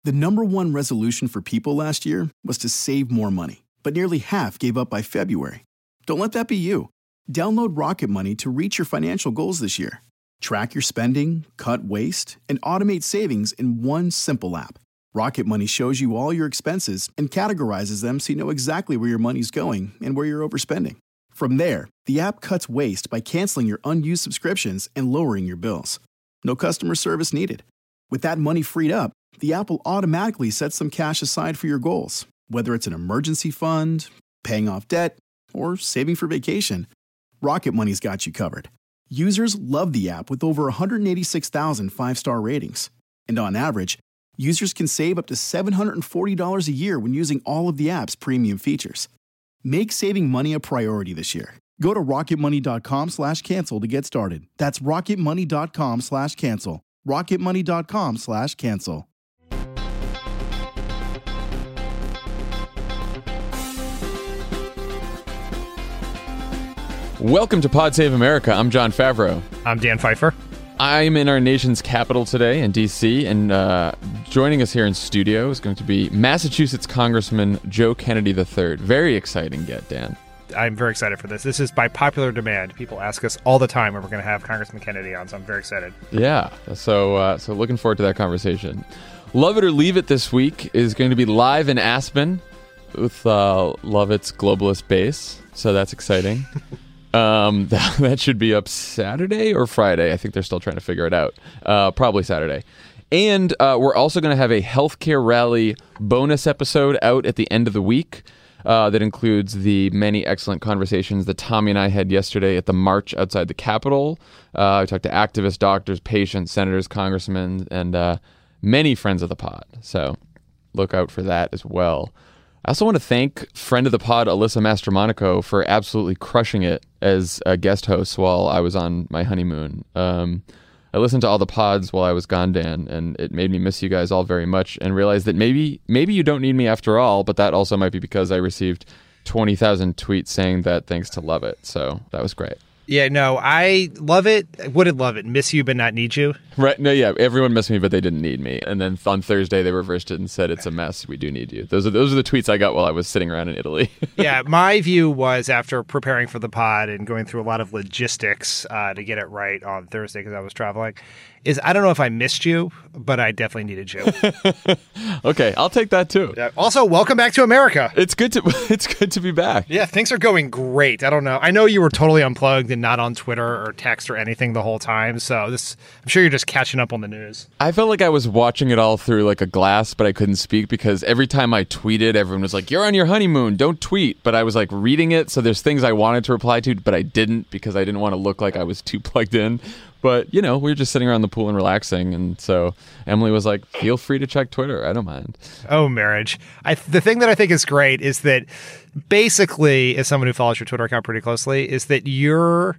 The number one resolution for people last year was to save more money, but nearly half gave up by February. Don't let that be you. Download Rocket Money to reach your financial goals this year. Track your spending, cut waste, and automate savings in one simple app. Rocket Money shows you all your expenses and categorizes them so you know exactly where your money's going and where you're overspending. From there, the app cuts waste by canceling your unused subscriptions and lowering your bills. No customer service needed. With that money freed up, the app will automatically set some cash aside for your goals, whether it's an emergency fund, paying off debt, or saving for vacation. Rocket Money's got you covered. Users love the app with over 186,000 five-star ratings. And on average, users can save up to $740 a year when using all of the app's premium features. Make saving money a priority this year. Go to rocketmoney.com/cancel to get started. That's rocketmoney.com/cancel. rocketmoney.com/cancel. Welcome to Pod Save America. I'm John Favreau. I'm Dan Pfeiffer. I'm in our nation's capital today in D.C., and joining us here in studio is going to be Massachusetts Congressman Joe Kennedy III. Very exciting get, Dan. I'm very excited for this. This is by popular demand. People ask us all the time when we're going to have Congressman Kennedy on, so I'm very excited. Yeah, so looking forward to that conversation. Love It or Leave It this week is going to be live in Aspen with Lovett's globalist base, so that's exciting. That should be up Saturday or Friday. I think they're still trying to figure it out. Probably Saturday. And we're also going to have a healthcare rally bonus episode out at the end of the week that includes the many excellent conversations that Tommy and I had yesterday at the march outside the Capitol. We talked to activists, doctors, patients, senators, congressmen, and many friends of the pod. So look out for that as well. I also want to thank friend of the pod, Alyssa Mastromonaco, for absolutely crushing it as a guest host while I was on my honeymoon. I listened to all the pods while I was gone, Dan, and it made me miss you guys all very much and realize that maybe you don't need me after all, but that also might be because I received 20,000 tweets saying that thanks to Love It. So that was great. Yeah, no, I love it. Wouldn't love it. Miss you, but not need you. Right. No, yeah. Everyone missed me, but they didn't need me. And then on Thursday, they reversed it and said, it's a mess. We do need you. Those are the tweets I got while I was sitting around in Italy. Yeah, my view was after preparing for the pod and going through a lot of logistics to get it right on Thursday because I was traveling, is I don't know if I missed you, but I definitely needed you. Okay, I'll take that too. Yeah. Also, welcome back to America. It's good to be back. Yeah, things are going great. I don't know. I know you were totally unplugged and not on Twitter or text or anything the whole time. So I'm sure you're just catching up on the news. I felt like I was watching it all through like a glass, but I couldn't speak because every time I tweeted, everyone was like, "You're on your honeymoon, don't tweet." But I was like reading it, so there's things I wanted to reply to, but I didn't because I didn't want to look like I was too plugged in. But, we were just sitting around the pool and relaxing. And so Emily was like, feel free to check Twitter. I don't mind. Oh, marriage. The thing that I think is great is that basically, as someone who follows your Twitter account pretty closely, is that your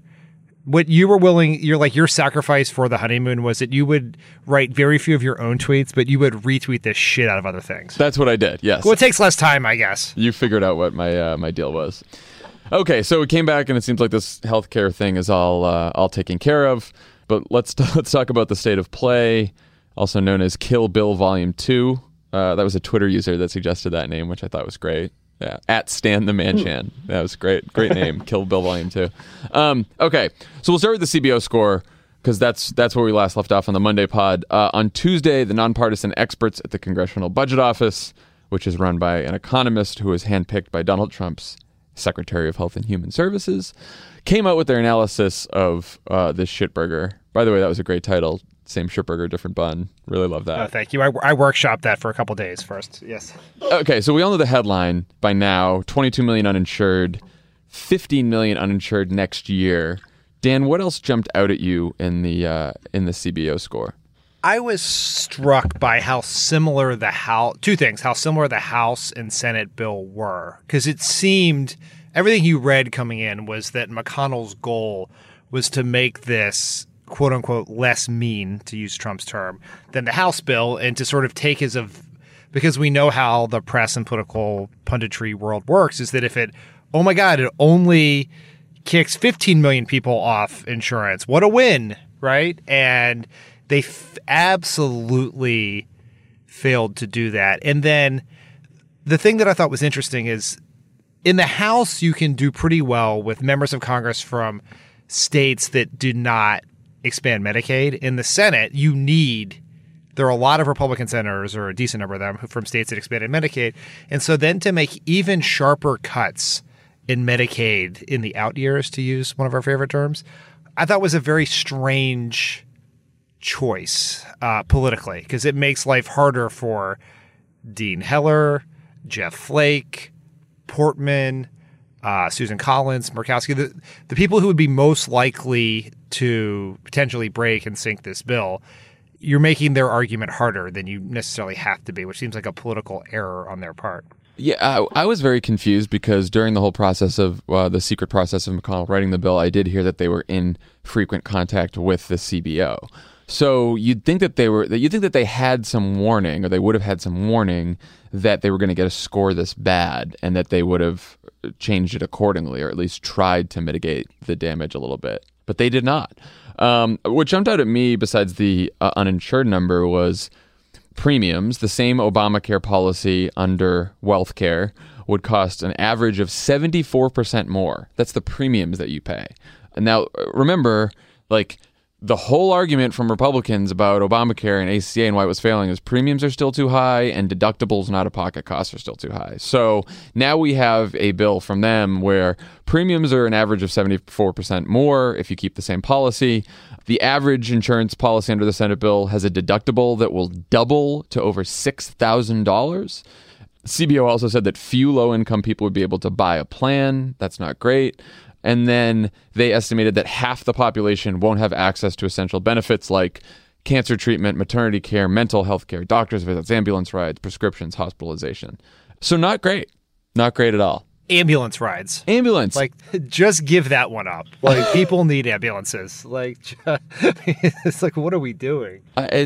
sacrifice for the honeymoon was that you would write very few of your own tweets, but you would retweet the shit out of other things. That's what I did, yes. Well, it takes less time, I guess. You figured out what my deal was. Okay, so we came back, and it seems like this healthcare thing is all taken care of. But let's talk about the state of play, also known as Kill Bill Volume 2. That was a Twitter user that suggested that name, which I thought was great. Yeah, at Stan the Manchan. That was great. Great name. Kill Bill Volume 2. Okay, so we'll start with the CBO score because that's where we last left off on the Monday pod. On Tuesday, the nonpartisan experts at the Congressional Budget Office, which is run by an economist who was handpicked by Donald Trump's Secretary of Health and Human Services, came out with their analysis of this shitburger. By the way, that was a great title. Same shitburger, different bun. Really love that. Oh, thank you. I workshopped that for a couple days first. Yes. Okay, so we all know the headline by now. 22 million uninsured, 15 million uninsured next year. Dan, what else jumped out at you in the CBO score? I was struck by how similar two things, how similar the House and Senate bill were. Because it seemed, everything you read coming in was that McConnell's goal was to make this, quote unquote, less mean, to use Trump's term, than the House bill, and to sort of take because we know how the press and political punditry world works, is that if it only kicks 15 million people off insurance, what a win, right? And they absolutely failed to do that. And then the thing that I thought was interesting is in the House, you can do pretty well with members of Congress from states that do not expand Medicaid. In the Senate, there are a lot of Republican senators, or a decent number of them, from states that expanded Medicaid. And so then to make even sharper cuts in Medicaid in the out years, to use one of our favorite terms, I thought was a very strange choice politically, because it makes life harder for Dean Heller, Jeff Flake, Portman, Susan Collins, Murkowski, the people who would be most likely to potentially break and sink this bill. You're making their argument harder than you necessarily have to be, which seems like a political error on their part. Yeah, I was very confused because during the whole process of the secret process of McConnell writing the bill, I did hear that they were in frequent contact with the CBO. So you'd think that they had some warning, or they would have had some warning that they were going to get a score this bad, and that they would have changed it accordingly, or at least tried to mitigate the damage a little bit. But they did not. What jumped out at me, besides the uninsured number, was premiums. The same Obamacare policy under WealthCare would cost an average of 74% more. That's the premiums that you pay. And now, remember, the whole argument from Republicans about Obamacare and ACA and why it was failing is premiums are still too high and deductibles and out-of-pocket costs are still too high. So now we have a bill from them where premiums are an average of 74% more if you keep the same policy. The average insurance policy under the Senate bill has a deductible that will double to over $6,000. CBO also said that few low-income people would be able to buy a plan. That's not great. And then they estimated that half the population won't have access to essential benefits like cancer treatment, maternity care, mental health care, doctor's visits, ambulance rides, prescriptions, hospitalization. So not great. Not great at all. Ambulance rides. Ambulance. Just give that one up. People need ambulances. It's what are we doing?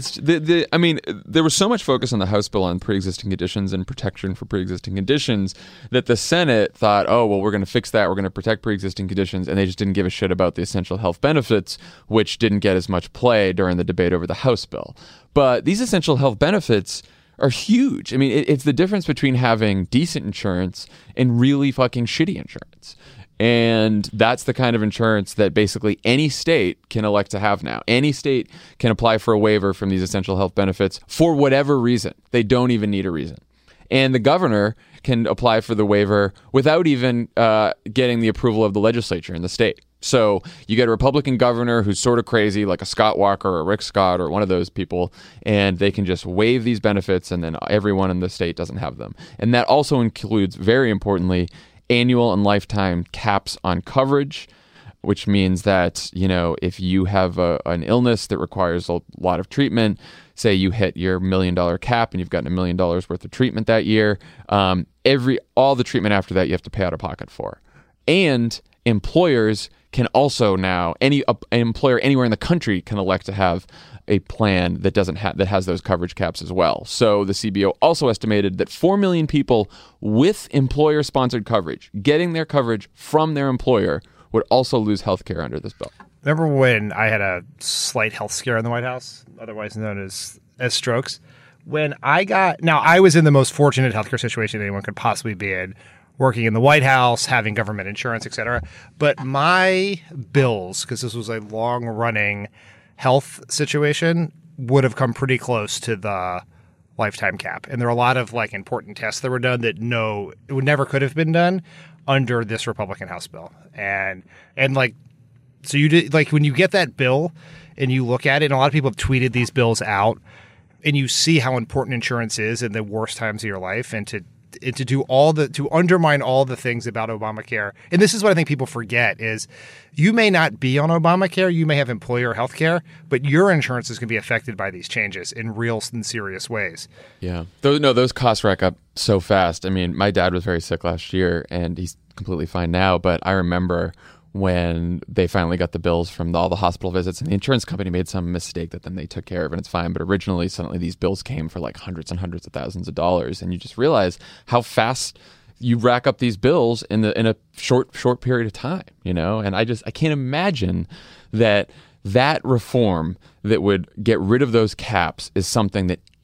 There was so much focus on the House bill on pre-existing conditions and protection for pre-existing conditions that the Senate thought, oh, well, we're going to fix that. We're going to protect pre-existing conditions. And they just didn't give a shit about the essential health benefits, which didn't get as much play during the debate over the House bill. But these essential health benefits are huge. I mean, it's the difference between having decent insurance and really fucking shitty insurance. And that's the kind of insurance that basically any state can elect to have now. Any state can apply for a waiver from these essential health benefits for whatever reason. They don't even need a reason. And the governor can apply for the waiver without even getting the approval of the legislature in the state. So you get a Republican governor who's sort of crazy, like a Scott Walker or Rick Scott or one of those people, and they can just waive these benefits, and then everyone in the state doesn't have them. And that also includes, very importantly, annual and lifetime caps on coverage, which means that, if you have an illness that requires a lot of treatment, say you hit your $1 million cap and you've gotten $1 million worth of treatment that year, all the treatment after that you have to pay out of pocket for. And employers can also now, an employer anywhere in the country can elect to have a plan that that has those coverage caps as well. So the CBO also estimated that 4 million people with employer-sponsored coverage, getting their coverage from their employer, would also lose health care under this bill. Remember when I had a slight health scare in the White House, otherwise known as strokes? I was in the most fortunate healthcare situation anyone could possibly be in, working in the White House, having government insurance, et cetera. But my bills, because this was a long-running health situation, would have come pretty close to the lifetime cap. And there are a lot of important tests that were done that it would never could have been done under this Republican House bill. So you did, when you get that bill and you look at it, and a lot of people have tweeted these bills out, and you see how important insurance is in the worst times of your life, and to undermine all the things about Obamacare. And this is what I think people forget is you may not be on Obamacare, you may have employer health care, but your insurance is going to be affected by these changes in real and serious ways. Yeah. Those costs rack up so fast. I mean, my dad was very sick last year and he's completely fine now, but I remember when they finally got the bills from all the hospital visits, and the insurance company made some mistake that then they took care of, and it's fine. But originally, suddenly these bills came for hundreds and hundreds of thousands of dollars, and you just realize how fast you rack up these bills in a short period of time, And I can't imagine that reform that would get rid of those caps is something that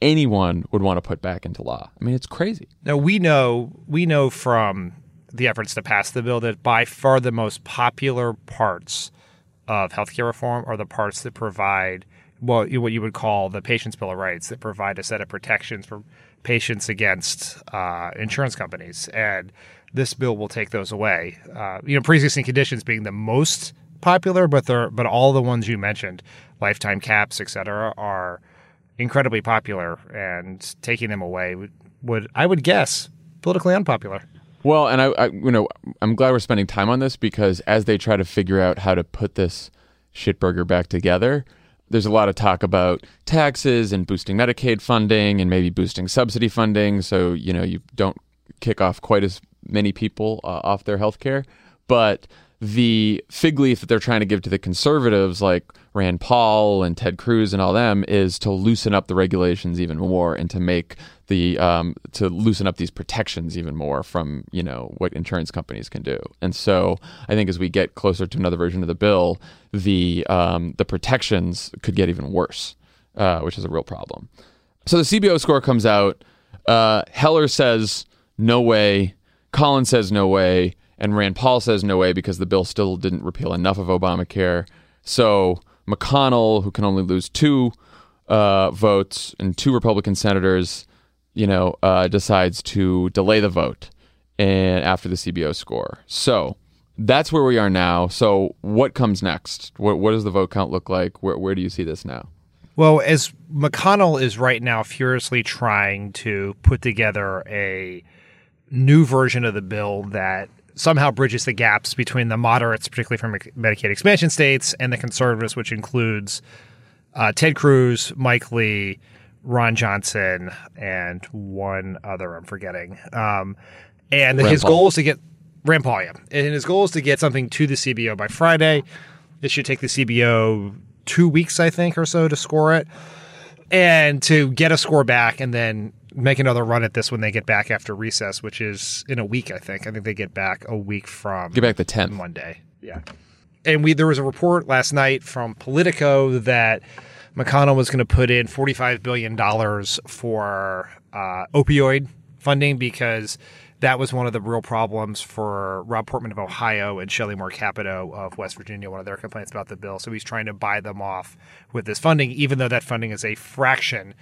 anyone would want to put back into law. I mean, it's crazy. Now, we know from the efforts to pass the bill that by far the most popular parts of healthcare reform are the parts that provide what you would call the Patient's Bill of Rights, that provide a set of protections for patients against insurance companies. And this bill will take those away. Pre-existing conditions being the most popular, but all the ones you mentioned, lifetime caps, et cetera, are incredibly popular, and taking them away would I would guess, politically unpopular. Well, and I'm glad we're spending time on this, because as they try to figure out how to put this shitburger back together, there's a lot of talk about taxes and boosting Medicaid funding and maybe boosting subsidy funding, so you don't kick off quite as many people off their health care. But the fig leaf that they're trying to give to the conservatives, like Rand Paul and Ted Cruz and all them, is to loosen up the regulations even more and to make to loosen up these protections even more from what insurance companies can do. And so I think as we get closer to another version of the bill, the protections could get even worse, which is a real problem. So the CBO score comes out. Heller says no way. Collins says no way. And Rand Paul says no way because the bill still didn't repeal enough of Obamacare. So McConnell, who can only lose 2 votes and 2 Republican senators, decides to delay the vote and after the CBO score. So that's where we are now. So what comes next? What does the vote count look like? Where do you see this now? Well, as McConnell is right now furiously trying to put together a new version of the bill that somehow bridges the gaps between the moderates, particularly from Medicaid expansion states, and the conservatives, which includes Ted Cruz, Mike Lee, Ron Johnson, and one other I'm forgetting. And his goal is to get Rand Paul, yeah. And his goal is to get something to the CBO by Friday. It should take the CBO 2 weeks, I think, or so to score it, and to get a score back and then make another run at this when they get back after recess, which is in a week, I think. I think they get back a week from... Get back the 10th. Monday, yeah. And there was a report last night from Politico that McConnell was going to put in $45 billion for opioid funding, because that was one of the real problems for Rob Portman of Ohio and Shelley Moore Capito of West Virginia, one of their complaints about the bill. So he's trying to buy them off with this funding, even though that funding is a fraction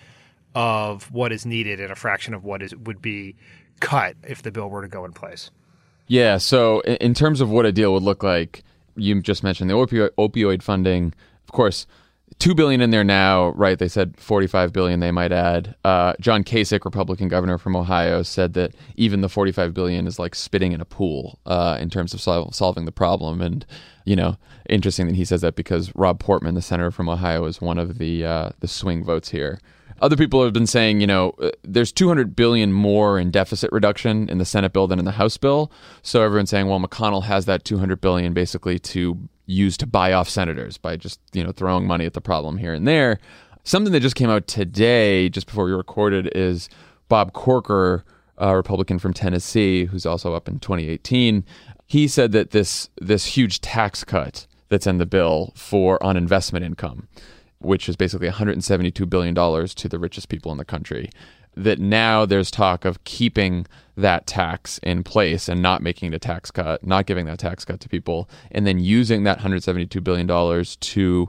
of what is needed and a fraction of what would be cut if the bill were to go in place. Yeah, so in terms of what a deal would look like, you just mentioned the opioid funding. Of course, $2 billion in there now, right? They said $45 billion they might add. John Kasich, Republican governor from Ohio, said that even the $45 billion is like spitting in a pool in terms of solving the problem. And, interesting that he says that because Rob Portman, the senator from Ohio, is one of the swing votes here. Other people have been saying, there's $200 billion more in deficit reduction in the Senate bill than in the House bill. So everyone's saying, well, McConnell has that $200 billion basically to use to buy off senators by just, throwing money at the problem here and there. Something that just came out today, just before we recorded, is Bob Corker, a Republican from Tennessee, who's also up in 2018. He said that this huge tax cut that's in the bill on investment income, which is basically $172 billion to the richest people in the country, that now there's talk of keeping that tax in place and not making a tax cut, not giving that tax cut to people, and then using that $172 billion to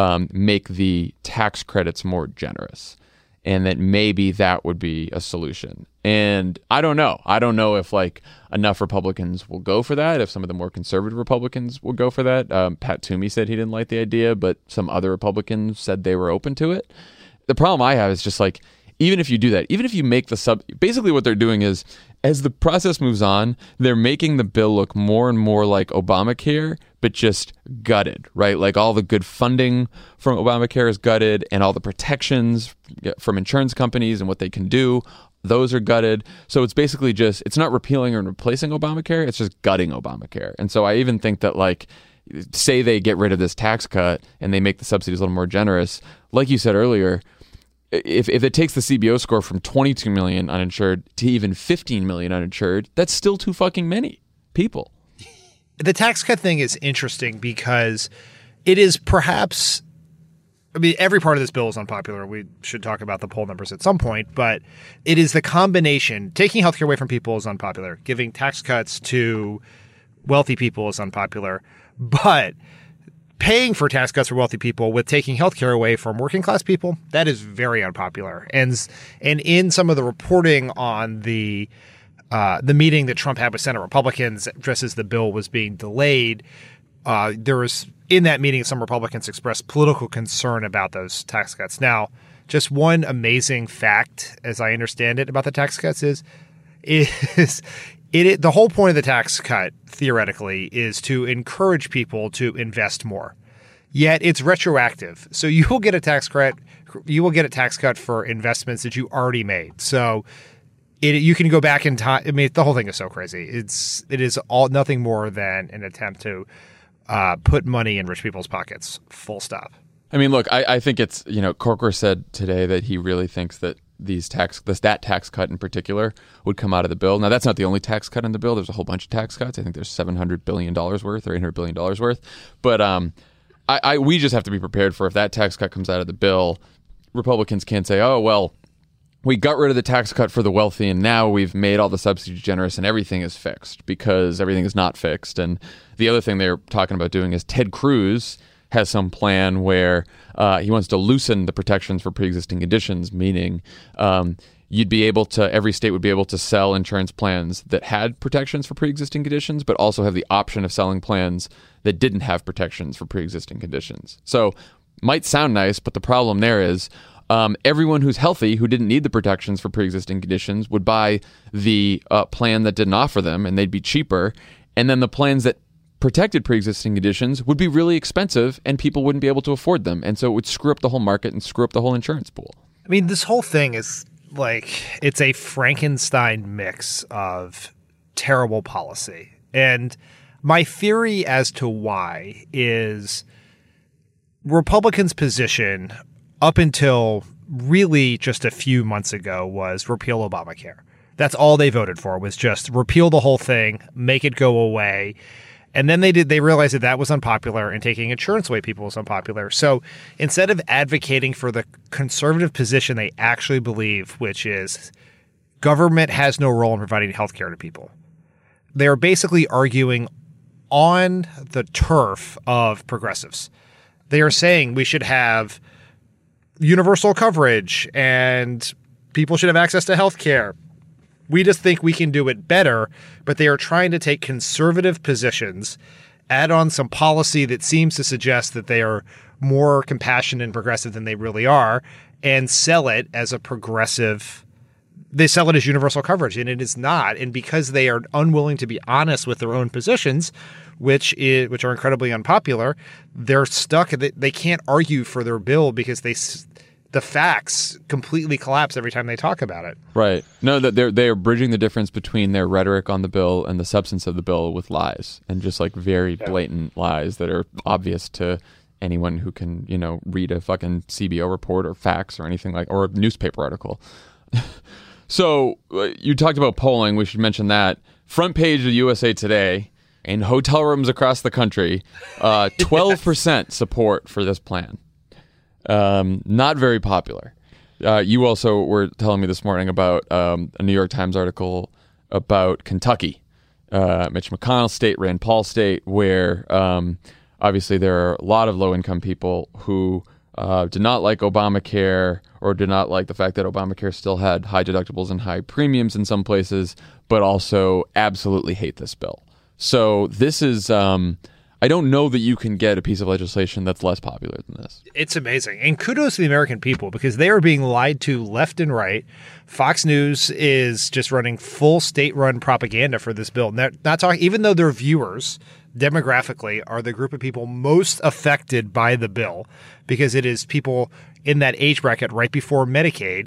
make the tax credits more generous. And that maybe that would be a solution. And I don't know. I don't know if enough Republicans will go for that, if some of the more conservative Republicans will go for that. Pat Toomey said he didn't like the idea, but some other Republicans said they were open to it. The problem I have is just even if you do that, even if you make basically what they're doing is, as the process moves on, they're making the bill look more and more like Obamacare, but just gutted, right? Like all the good funding from Obamacare is gutted, and all the protections from insurance companies and what they can do, those are gutted. So it's basically just, it's not repealing or replacing Obamacare, it's just gutting Obamacare. And so I even think that say they get rid of this tax cut and they make the subsidies a little more generous, like you said earlier, if it takes the CBO score from 22 million uninsured to even 15 million uninsured, that's still too fucking many people. The tax cut thing is interesting because it is perhaps I mean, every part of this bill is unpopular. We should talk about the poll numbers at some point, but it is the combination. Taking healthcare away from people is unpopular. Giving tax cuts to wealthy people is unpopular. But paying for tax cuts for wealthy people with taking healthcare away from working class people, that is very unpopular. And in some of the reporting on the meeting that Trump had with Senate Republicans just as the bill was being delayed, there was in that meeting some Republicans expressed political concern about those tax cuts. Now, just one amazing fact, as I understand it, about the tax cuts is the whole point of the tax cut, theoretically, is to encourage people to invest more. Yet it's retroactive. So you will get a tax credit. You will get a tax cut for investments that you already made. So you can go back in time. I mean, the whole thing is so crazy. It is all nothing more than an attempt to put money in rich people's pockets. Full stop. I mean, look, I think it's, Corker said today that he really thinks that that tax cut in particular would come out of the bill. Now, that's not the only tax cut in the bill. There's a whole bunch of tax cuts. I think there's $700 billion worth or $800 billion worth. But we just have to be prepared for if that tax cut comes out of the bill, Republicans can't say, oh, well, we got rid of the tax cut for the wealthy and now we've made all the subsidies generous and everything is fixed, because everything is not fixed. And the other thing they're talking about doing is Ted Cruz has some plan where he wants to loosen the protections for pre-existing conditions, meaning every state would be able to sell insurance plans that had protections for pre-existing conditions, but also have the option of selling plans that didn't have protections for pre-existing conditions. So might sound nice, but the problem there is everyone who's healthy who didn't need the protections for pre-existing conditions would buy the plan that didn't offer them, and they'd be cheaper. And then the plans that protected pre-existing conditions would be really expensive and people wouldn't be able to afford them. And so it would screw up the whole market and screw up the whole insurance pool. I mean, this whole thing is like, it's a Frankenstein mix of terrible policy. And my theory as to why is Republicans' position up until really just a few months ago was repeal Obamacare. That's all they voted for, was just repeal the whole thing, make it go away. And then they realized that was unpopular, and taking insurance away people was unpopular. So instead of advocating for the conservative position they actually believe, which is government has no role in providing health care to people, they are basically arguing on the turf of progressives. They are saying we should have universal coverage and people should have access to health care. We just think we can do it better, but they are trying to take conservative positions, add on some policy that seems to suggest that they are more compassionate and progressive than they really are, and sell it as a progressive. They sell it as universal coverage, and it is not. And because they are unwilling to be honest with their own positions, which are incredibly unpopular, they're stuck. They can't argue for their bill because the facts completely collapse every time they talk about it. Right. No, that they are bridging the difference between their rhetoric on the bill and the substance of the bill with lies, and just like very blatant lies that are obvious to anyone who can, read a fucking CBO report or facts or anything or a newspaper article. So you talked about polling. We should mention that. Front page of USA Today, in hotel rooms across the country, 12% support for this plan. Not very popular. You also were telling me this morning about a New York Times article about Kentucky, Mitch McConnell state, Rand Paul state, where obviously there are a lot of low-income people who did not like Obamacare, or did not like the fact that Obamacare still had high deductibles and high premiums in some places, but also absolutely hate this bill. So this is... I don't know that you can get a piece of legislation that's less popular than this. It's amazing. And kudos to the American people, because they are being lied to left and right. Fox News is just running full state-run propaganda for this bill. Not talking, even though their viewers demographically are the group of people most affected by the bill, because it is people in that age bracket right before Medicare,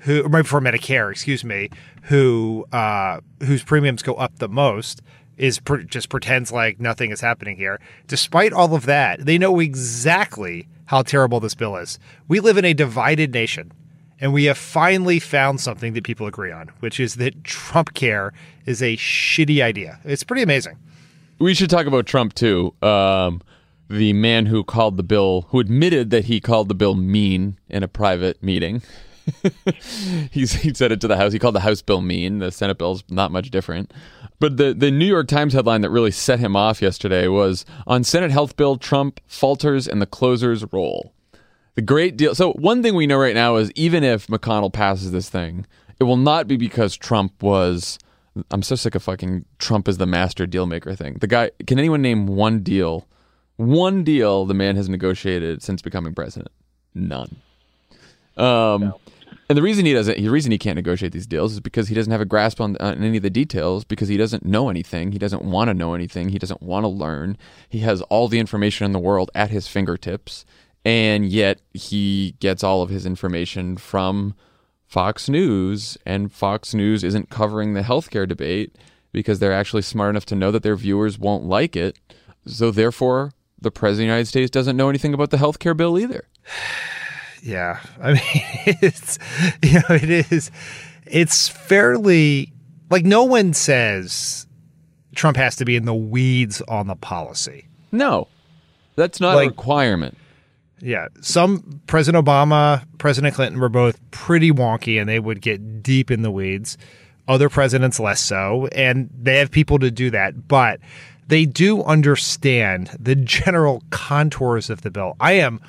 whose premiums go up the most. Just pretends like nothing is happening here. Despite all of that, they know exactly how terrible this bill is. We live in a divided nation, and we have finally found something that people agree on, which is that Trump care is a shitty idea. It's pretty amazing. We should talk about Trump, too. the man who admitted that he called the bill mean in a private meeting. He said it to the House. He called the House bill mean. The Senate bill's not much different. But the New York Times headline that really set him off yesterday was, on Senate health bill, Trump falters in the closer's role. The great deal. So one thing we know right now is even if McConnell passes this thing, it will not be because Trump was... I'm so sick of fucking Trump as the master deal maker thing. The guy, can anyone name one deal the man has negotiated since becoming president? None. No. And the reason he can't negotiate these deals is because he doesn't have a grasp on any of the details, because he doesn't know anything. He doesn't want to know anything. He doesn't want to learn. He has all the information in the world at his fingertips, and yet he gets all of his information from Fox News, and Fox News isn't covering the healthcare debate because they're actually smart enough to know that their viewers won't like it. So therefore, the president of the United States doesn't know anything about the healthcare bill either. Yeah, I mean, it's fairly, like, no one says Trump has to be in the weeds on the policy. No, that's not a requirement. Yeah, President Obama, President Clinton were both pretty wonky, and they would get deep in the weeds. Other presidents less so, and they have people to do that, but they do understand the general contours of the bill. I am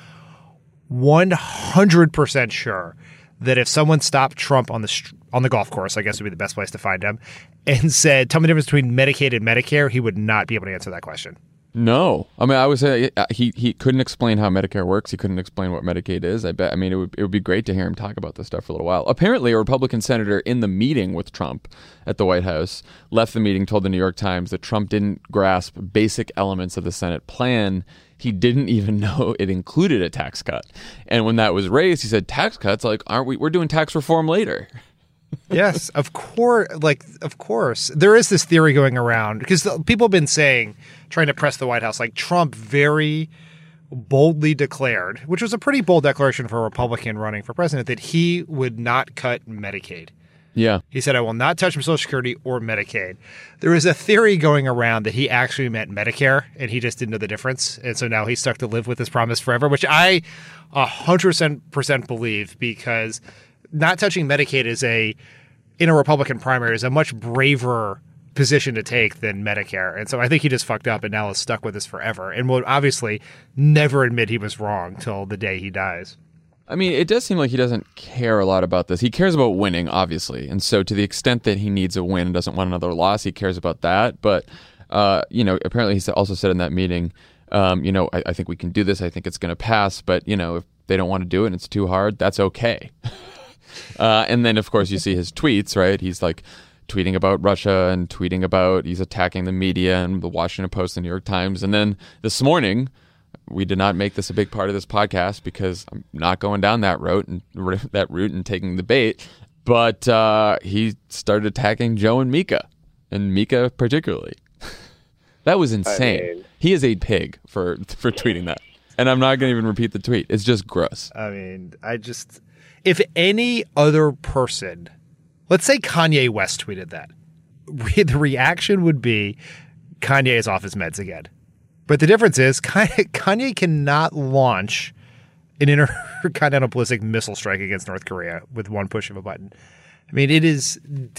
100% sure that if someone stopped Trump on the golf course, I guess would be the best place to find him, and said, "Tell me the difference between Medicaid and Medicare," he would not be able to answer that question. No, I mean, I would say he couldn't explain how Medicare works. He couldn't explain what Medicaid is. It would be great to hear him talk about this stuff for a little while. Apparently, a Republican senator in the meeting with Trump at the White House left the meeting, told the New York Times that Trump didn't grasp basic elements of the Senate plan. He didn't even know it included a tax cut. And when that was raised, he said, "Tax cuts? Like, aren't we? We're doing tax reform later." Yes, of course. Of course. There is this theory going around because people have been trying to press the White House, like Trump very boldly declared, which was a pretty bold declaration for a Republican running for president, that he would not cut Medicaid. Yeah. He said, "I will not touch Social Security or Medicaid." There is a theory going around that he actually meant Medicare and he just didn't know the difference. And so now he's stuck to live with this promise forever, which I 100% believe, because not touching Medicaid in a Republican primary is a much braver position to take than Medicare. And so I think he just fucked up and now is stuck with this forever and will obviously never admit he was wrong till the day he dies. I mean, it does seem like he doesn't care a lot about this. He cares about winning, obviously. And so to the extent that he needs a win and doesn't want another loss, he cares about that. But, apparently he also said in that meeting, I think we can do this. I think it's going to pass. But, if they don't want to do it and it's too hard, that's okay. And then, of course, you see his tweets, right? He's like tweeting about Russia and tweeting about he's attacking the media and the Washington Post and the New York Times. And then this morning, we did not make this a big part of this podcast because I'm not going down that route and taking the bait. But he started attacking Joe and Mika particularly. That was insane. I mean, he is a pig for tweeting that. And I'm not going to even repeat the tweet. It's just gross. I mean, if any other person, let's say Kanye West tweeted that, the reaction would be Kanye is off his meds again. But the difference is Kanye cannot launch an intercontinental ballistic missile strike against North Korea with one push of a button. I mean, it is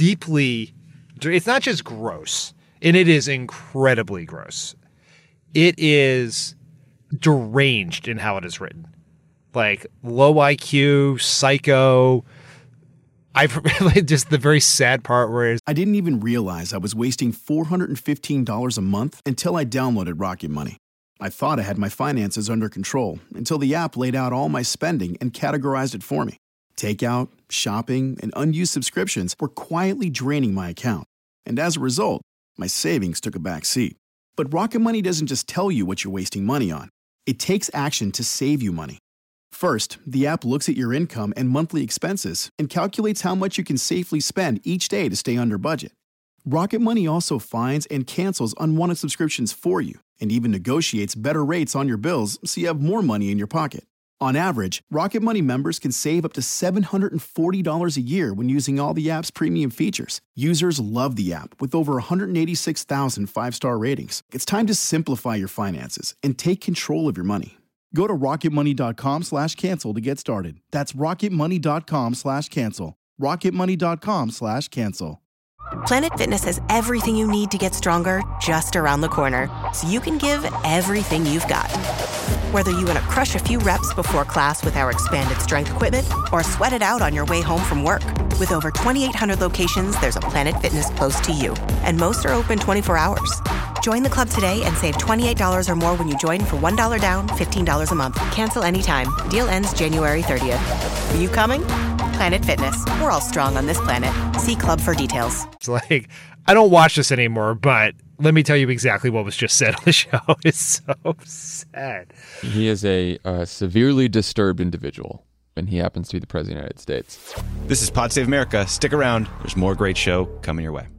it's not just gross, and it is incredibly gross. It is deranged in how it is written. Like low IQ, psycho. I've just the very sad part where I didn't even realize I was wasting $415 a month until I downloaded Rocket Money. I thought I had my finances under control until the app laid out all my spending and categorized it for me. Takeout, shopping, and unused subscriptions were quietly draining my account. And as a result, my savings took a back seat. But Rocket Money doesn't just tell you what you're wasting money on. It takes action to save you money. First, the app looks at your income and monthly expenses and calculates how much you can safely spend each day to stay under budget. Rocket Money also finds and cancels unwanted subscriptions for you and even negotiates better rates on your bills so you have more money in your pocket. On average, Rocket Money members can save up to $740 a year when using all the app's premium features. Users love the app with over 186,000 five-star ratings. It's time to simplify your finances and take control of your money. Go to rocketmoney.com/cancel to get started. That's rocketmoney.com/cancel. rocketmoney.com/cancel. Planet Fitness has everything you need to get stronger just around the corner, so you can give everything you've got. Whether you want to crush a few reps before class with our expanded strength equipment or sweat it out on your way home from work. With over 2,800 locations, there's a Planet Fitness close to you, and most are open 24 hours. Join the club today and save $28 or more when you join for $1 down, $15 a month. Cancel anytime. Deal ends January 30th. Are you coming? Planet Fitness. We're all strong on this planet. See club for details. It's like, I don't watch this anymore, but let me tell you exactly what was just said on the show. It's so sad. He is a severely disturbed individual, and he happens to be the President of the United States. This is Pod Save America. Stick around. There's more great show coming your way.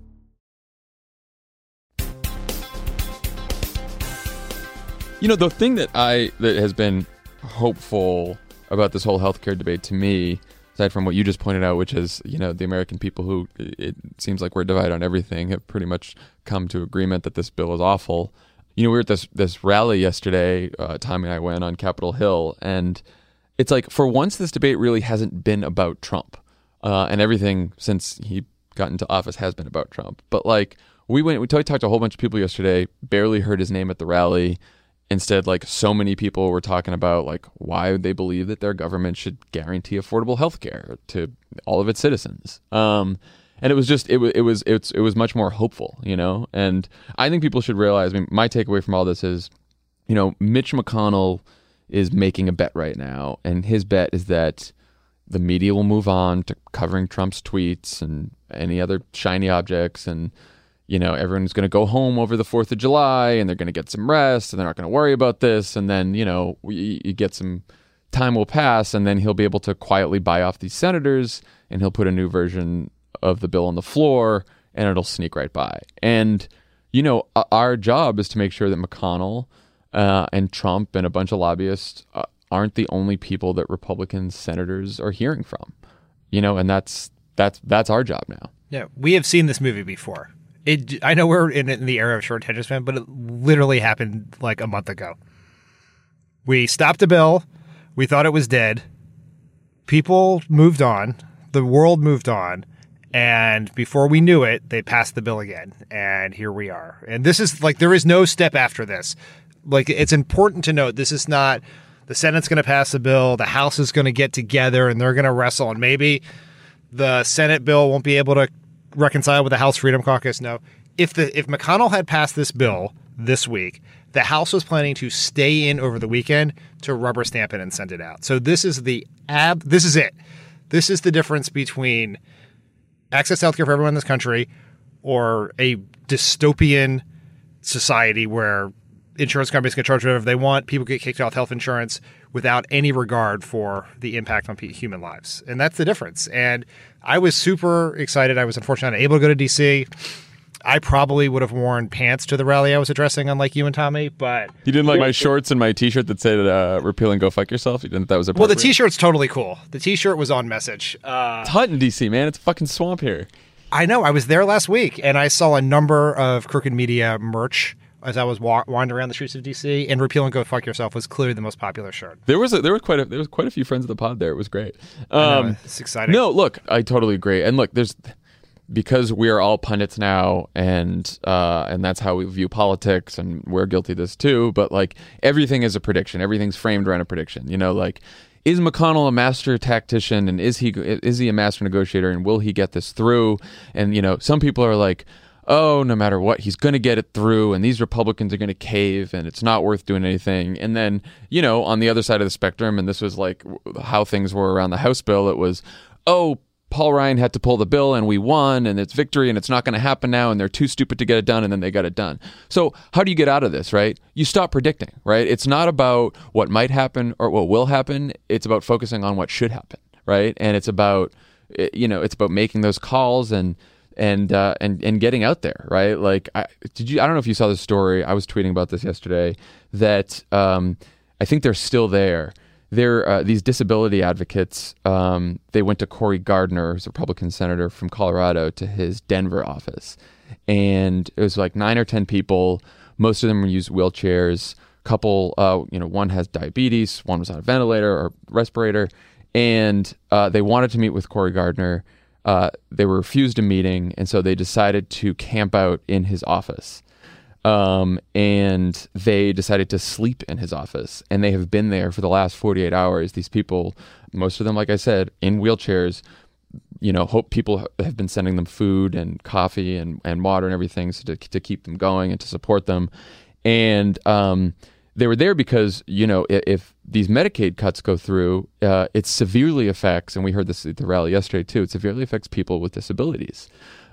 You know, the thing that has been hopeful about this whole healthcare debate to me, aside from what you just pointed out, which is, you know, the American people who, it seems like we're divided on everything, have pretty much come to agreement that this bill is awful. You know, we were at this rally yesterday, Tommy and I went on Capitol Hill, and it's like, for once, this debate really hasn't been about Trump. And everything since he got into office has been about Trump. But like, we talked to a whole bunch of people yesterday, barely heard his name at the rally. Instead, like, so many people were talking about like why they believe that their government should guarantee affordable health care to all of its citizens. And it was just it was much more hopeful, you know. And I think people should realize. I mean, my takeaway from all this is, you know, Mitch McConnell is making a bet right now, and his bet is that the media will move on to covering Trump's tweets and any other shiny objects, and you know, everyone's going to go home over the 4th of July and they're going to get some rest and they're not going to worry about this. And then, you know, you get some time will pass, and then he'll be able to quietly buy off these senators, and he'll put a new version of the bill on the floor, and it'll sneak right by. And, you know, our job is to make sure that McConnell and Trump and a bunch of lobbyists aren't the only people that Republican senators are hearing from, you know, and that's our job now. Yeah, we have seen this movie before. I know we're in the era of short attention span, but it literally happened like a month ago. We stopped a bill. We thought it was dead. People moved on. The world moved on. And before we knew it, they passed the bill again. And here we are. And this is like, there is no step after this. Like, it's important to note, this is not the Senate's going to pass the bill. The House is going to get together and they're going to wrestle. And maybe the Senate bill won't be able to reconcile with the House Freedom Caucus. No. If McConnell had passed this bill this week, the House was planning to stay in over the weekend to rubber stamp it and send it out. So this is this is it. This is the difference between access to healthcare for everyone in this country or a dystopian society where insurance companies can charge whatever they want. People get kicked off health insurance without any regard for the impact on human lives. And that's the difference. And I was super excited. I was unfortunately unable to go to D.C. I probably would have worn pants to the rally I was addressing, unlike you and Tommy, but... You didn't like my shorts and my T-shirt that said repeal and go fuck yourself? You didn't think that was appropriate? Well, the T-shirt's totally cool. The T-shirt was on message. It's hot in D.C., man. It's a fucking swamp here. I know. I was there last week, and I saw a number of Crooked Media merch as I was wandering around the streets of DC, and "Repeal and Go Fuck Yourself" was clearly the most popular shirt. There was quite a few friends of the pod there. It was great. It's exciting. No, look, I totally agree. And look, because we are all pundits now, and that's how we view politics, and we're guilty of this too. But like, everything is a prediction. Everything's framed around a prediction. You know, like, is McConnell a master tactician, and is he a master negotiator, and will he get this through? And you know, some people are like, oh, no matter what, he's going to get it through, and these Republicans are going to cave, and it's not worth doing anything. And then, you know, on the other side of the spectrum, and this was like how things were around the House bill, it was, oh, Paul Ryan had to pull the bill, and we won, and it's victory, and it's not going to happen now, and they're too stupid to get it done, and then they got it done. So how do you get out of this, right? You stop predicting, right? It's not about what might happen or what will happen. It's about focusing on what should happen, right? And it's about, you know, it's about making those calls and getting out there, right? Like, I don't know if you saw the story. I was tweeting about this yesterday, that I think they're still there. these disability advocates, they went to Cory Gardner, who's a Republican senator from Colorado, to his Denver office. And it was like 9 or 10 people. Most of them use wheelchairs. Couple, one has diabetes, one was on a ventilator or respirator. And they wanted to meet with Cory Gardner. They were refused a meeting, and so they decided to camp out in his office. And they decided to sleep in his office, and they have been there for the last 48 hours. These people, most of them, like I said, in wheelchairs, hope people have been sending them food and coffee and water and everything to keep them going and to support them. And they were there because, if these Medicaid cuts go through, it severely affects, and we heard this at the rally yesterday too, it severely affects people with disabilities.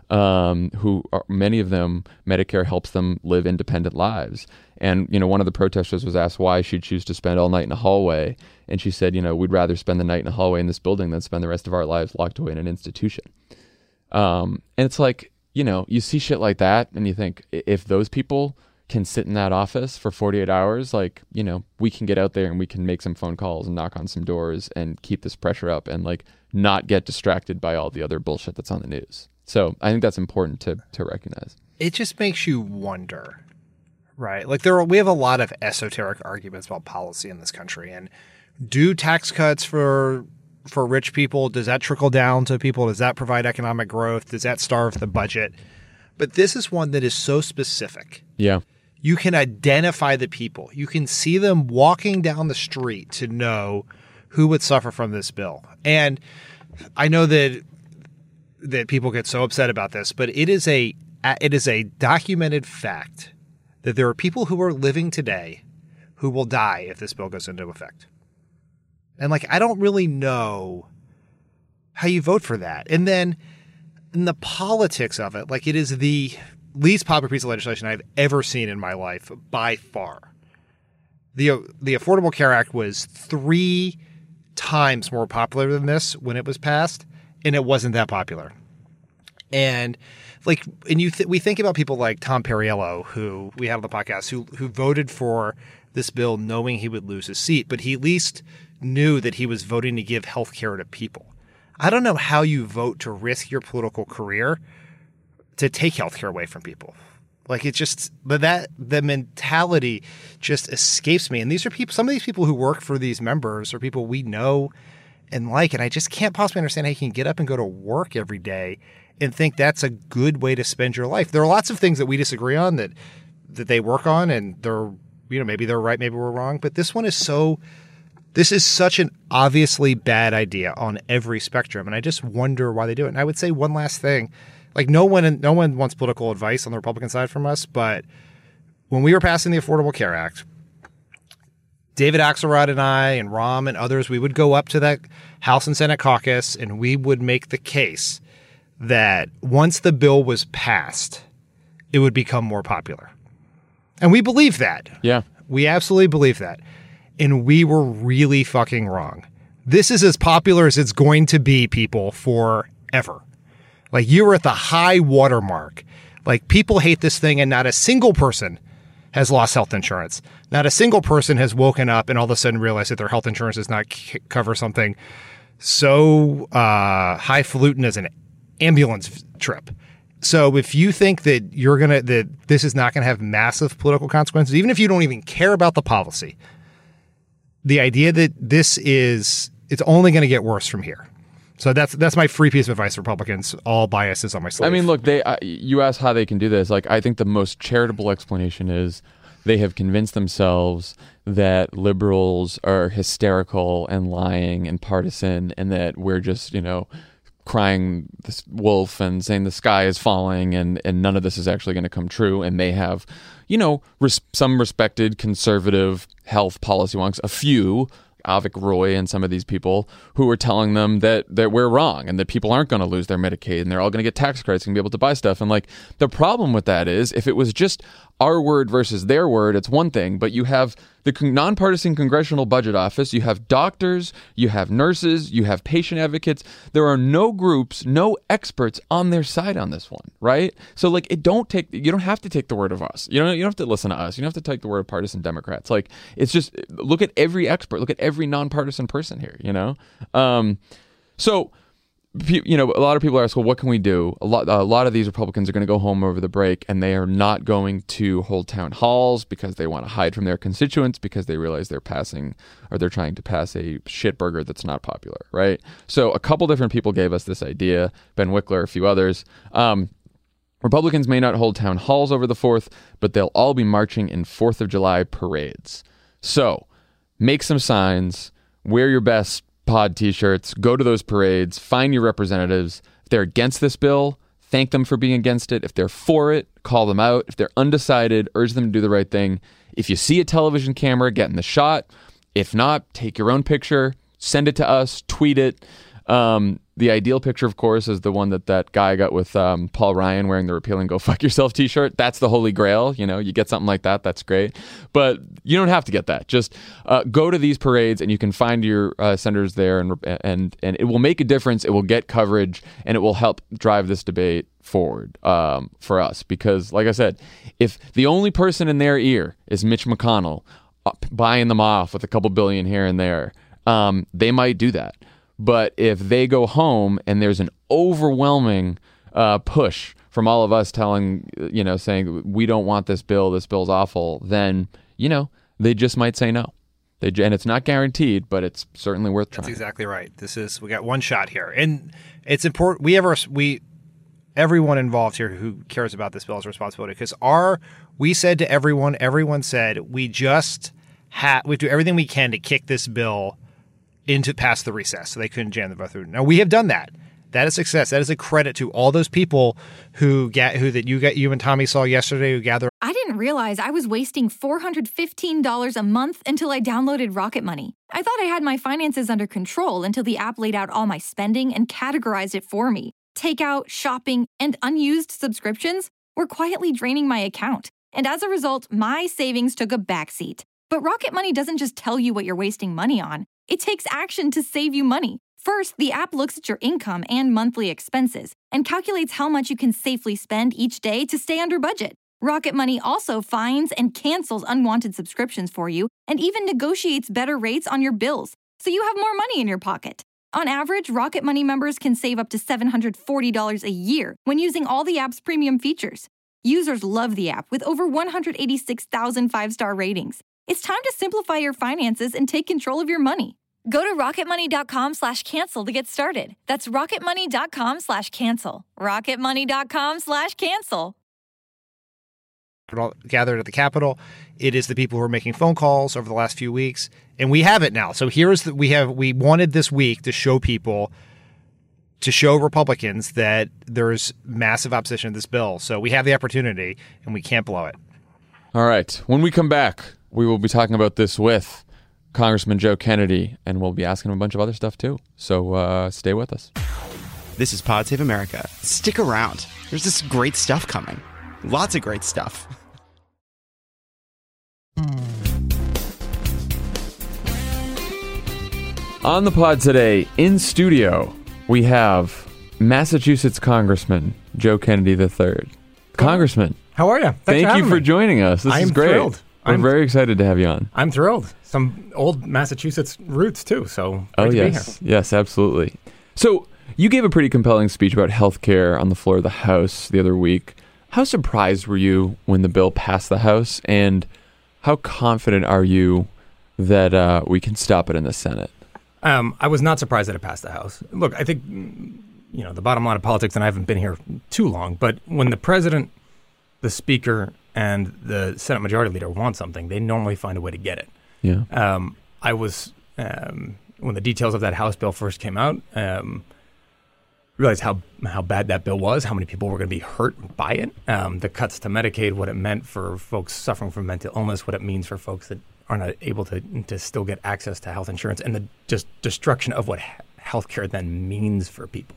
Many of them, Medicare helps them live independent lives. And, one of the protesters was asked why she'd choose to spend all night in a hallway. And she said, we'd rather spend the night in a hallway in this building than spend the rest of our lives locked away in an institution. And it's like, you see shit like that and you think, if those people can sit in that office for 48 hours, we can get out there and we can make some phone calls and knock on some doors and keep this pressure up and not get distracted by all the other bullshit that's on the news. So I think that's important to recognize. It just makes you wonder, right? We have a lot of esoteric arguments about policy in this country. And do tax cuts for rich people, does that trickle down to people? Does that provide economic growth? Does that starve the budget? But this is one that is so specific. Yeah. You can identify the people. You can see them walking down the street to know who would suffer from this bill. And I know that people get so upset about this, but it is a documented fact that there are people who are living today who will die if this bill goes into effect. And I don't really know how you vote for that. And then in the politics of it, it is the least popular piece of legislation I've ever seen in my life by far. The Affordable Care Act was 3 times more popular than this when it was passed, and it wasn't that popular. And we think about people like Tom Perriello, who we had on the podcast, who voted for this bill knowing he would lose his seat, but he at least knew that he was voting to give health care to people. I don't know how you vote to risk your political career to take health care away from people. The mentality just escapes me. And these are some of these people who work for these members are people we know and and I just can't possibly understand how you can get up and go to work every day and think that's a good way to spend your life. There are lots of things that we disagree on that they work on, and they're, maybe they're right, maybe we're wrong. But this is such an obviously bad idea on every spectrum. And I just wonder why they do it. And I would say one last thing, no one wants political advice on the Republican side from us. But when we were passing the Affordable Care Act, David Axelrod and I and Rahm and others, we would go up to that House and Senate caucus and we would make the case that once the bill was passed, it would become more popular. And we believe that. Yeah. We absolutely believe that. And we were really fucking wrong. This is as popular as it's going to be, people, forever. You were at the high water mark. People hate this thing, and not a single person has lost health insurance. Not a single person has woken up and all of a sudden realized that their health insurance does not cover something so highfalutin as an ambulance trip. So if you think that that this is not going to have massive political consequences, even if you don't even care about the policy, the idea that it's only going to get worse from here. So that's my free piece of advice, Republicans. All biases on my sleeve. I mean, look, you asked how they can do this. I think the most charitable explanation is they have convinced themselves that liberals are hysterical and lying and partisan, and that we're just, crying this wolf and saying the sky is falling, and none of this is actually going to come true. And they have, some respected conservative health policy wonks, a few, Avik Roy and some of these people, who are telling them that we're wrong and that people aren't going to lose their Medicaid and they're all going to get tax credits and be able to buy stuff. And the problem with that is, if it was just our word versus their word, it's one thing, but you have the nonpartisan Congressional Budget Office, you have doctors, you have nurses, you have patient advocates. There are no groups, no experts on their side on this one, right? So like you don't have to take the word of us. You don't have to listen to us. You don't have to take the word of partisan Democrats. Like it's just look at every expert, look at every nonpartisan person here, So a lot of people ask, well, what can we do? A lot of these Republicans are going to go home over the break, and they are not going to hold town halls because they want to hide from their constituents because they realize they're trying to pass a shitburger that's not popular, right? So a couple different people gave us this idea, Ben Wickler, a few others. Republicans may not hold town halls over the 4th, but they'll all be marching in 4th of July parades. So make some signs, wear your best pod t-shirts, go to those parades, find your representatives. If they're against this bill, thank them for being against it. If they're for it, call them out. If they're undecided, urge them to do the right thing. If you see a television camera, get in the shot. If not, take your own picture, send it to us, tweet it. The ideal picture, of course, is the one that guy got with Paul Ryan wearing the repealing "Go Fuck Yourself" t-shirt. That's the holy grail. You get something like that. That's great. But you don't have to get that. Just go to these parades and you can find your senators there, and it will make a difference. It will get coverage, and it will help drive this debate forward for us. Because, like I said, if the only person in their ear is Mitch McConnell buying them off with a couple billion here and there, they might do that. But if they go home and there's an overwhelming push from all of us saying we don't want this bill's awful, then, they just might say no. And it's not guaranteed, but it's certainly worth trying. That's exactly right. We got one shot here. And it's important. Everyone involved here who cares about this bill has a responsibility, because we said to everyone said, we do everything we can to kick this bill into past the recess, so they couldn't jam the vote through. Now, we have done that. That is success. That is a credit to all those people you and Tommy saw yesterday who gathered. I didn't realize I was wasting $415 a month until I downloaded Rocket Money. I thought I had my finances under control until the app laid out all my spending and categorized it for me. Takeout, shopping, and unused subscriptions were quietly draining my account. And as a result, my savings took a backseat. But Rocket Money doesn't just tell you what you're wasting money on. It takes action to save you money. First, the app looks at your income and monthly expenses and calculates how much you can safely spend each day to stay under budget. Rocket Money also finds and cancels unwanted subscriptions for you and even negotiates better rates on your bills, so you have more money in your pocket. On average, Rocket Money members can save up to $740 a year when using all the app's premium features. Users love the app with over 186,000 five-star ratings. It's time to simplify your finances and take control of your money. Go to rocketmoney.com/cancel to get started. That's rocketmoney.com/cancel. rocketmoney.com/cancel. Gathered at the Capitol. It is the people who are making phone calls over the last few weeks, and we have it now. So we wanted this week to show Republicans that there's massive opposition to this bill. So we have the opportunity, and we can't blow it. All right. When we come back, we will be talking about this with Congressman Joe Kennedy, and we'll be asking him a bunch of other stuff too. So stay with us. This is Pod Save America. Stick around. There's this great stuff coming. Lots of great stuff. On the pod today, in studio, we have Massachusetts Congressman Joe Kennedy III. Congressman. How are you? Thank you for joining us. This is great. Thrilled. We're very excited to have you on. I'm thrilled. Some old Massachusetts roots, too, so great to be here. Yes, absolutely. So you gave a pretty compelling speech about health care on the floor of the House the other week. How surprised were you when the bill passed the House, and how confident are you that we can stop it in the Senate? I was not surprised that it passed the House. Look, I think, the bottom line of politics, and I haven't been here too long, but when the president, the speaker, and the Senate Majority Leader want something, they normally find a way to get it. Yeah. I was, when the details of that House bill first came out, realized how bad that bill was, how many people were going to be hurt by it, the cuts to Medicaid, what it meant for folks suffering from mental illness, what it means for folks that are not able to still get access to health insurance, and the just destruction of what healthcare then means for people.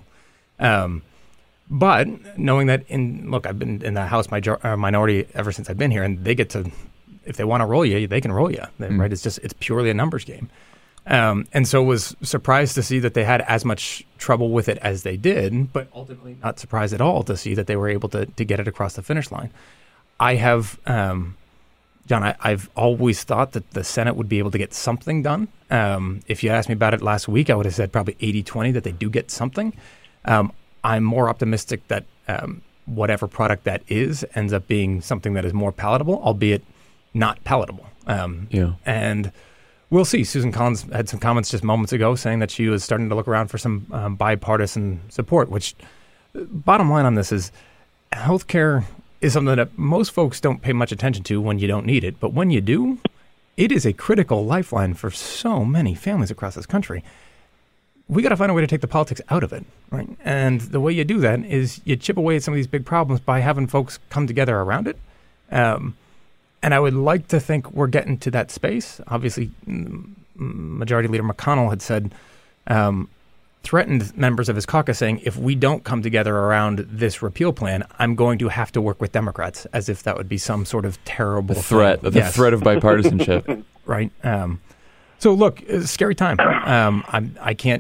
But knowing that, I've been in the House minority ever since I've been here, and they get to if they want to roll you, they can roll you, right? It's purely a numbers game. And so was surprised to see that they had as much trouble with it as they did, but ultimately not surprised at all to see that they were able to get it across the finish line. I have, John, I've always thought that the Senate would be able to get something done. If you asked me about it last week, I would have said probably 80-20 that they do get something. I'm more optimistic that whatever product that is ends up being something that is more palatable, albeit not palatable. And we'll see. Susan Collins had some comments just moments ago saying that she was starting to look around for some bipartisan support, which bottom line on this is healthcare is something that most folks don't pay much attention to when you don't need it. But when you do, it is a critical lifeline for so many families across this country. We got to find a way to take the politics out of it, right? And the way you do that is you chip away at some of these big problems by having folks come together around it. And I would like to think we're getting to that space. Obviously, Majority Leader McConnell had said, threatened members of his caucus saying, if we don't come together around this repeal plan, I'm going to have to work with Democrats, as if that would be some sort of terrible threat. thing. The threat of bipartisanship. Right. So look, it's a scary time. I can't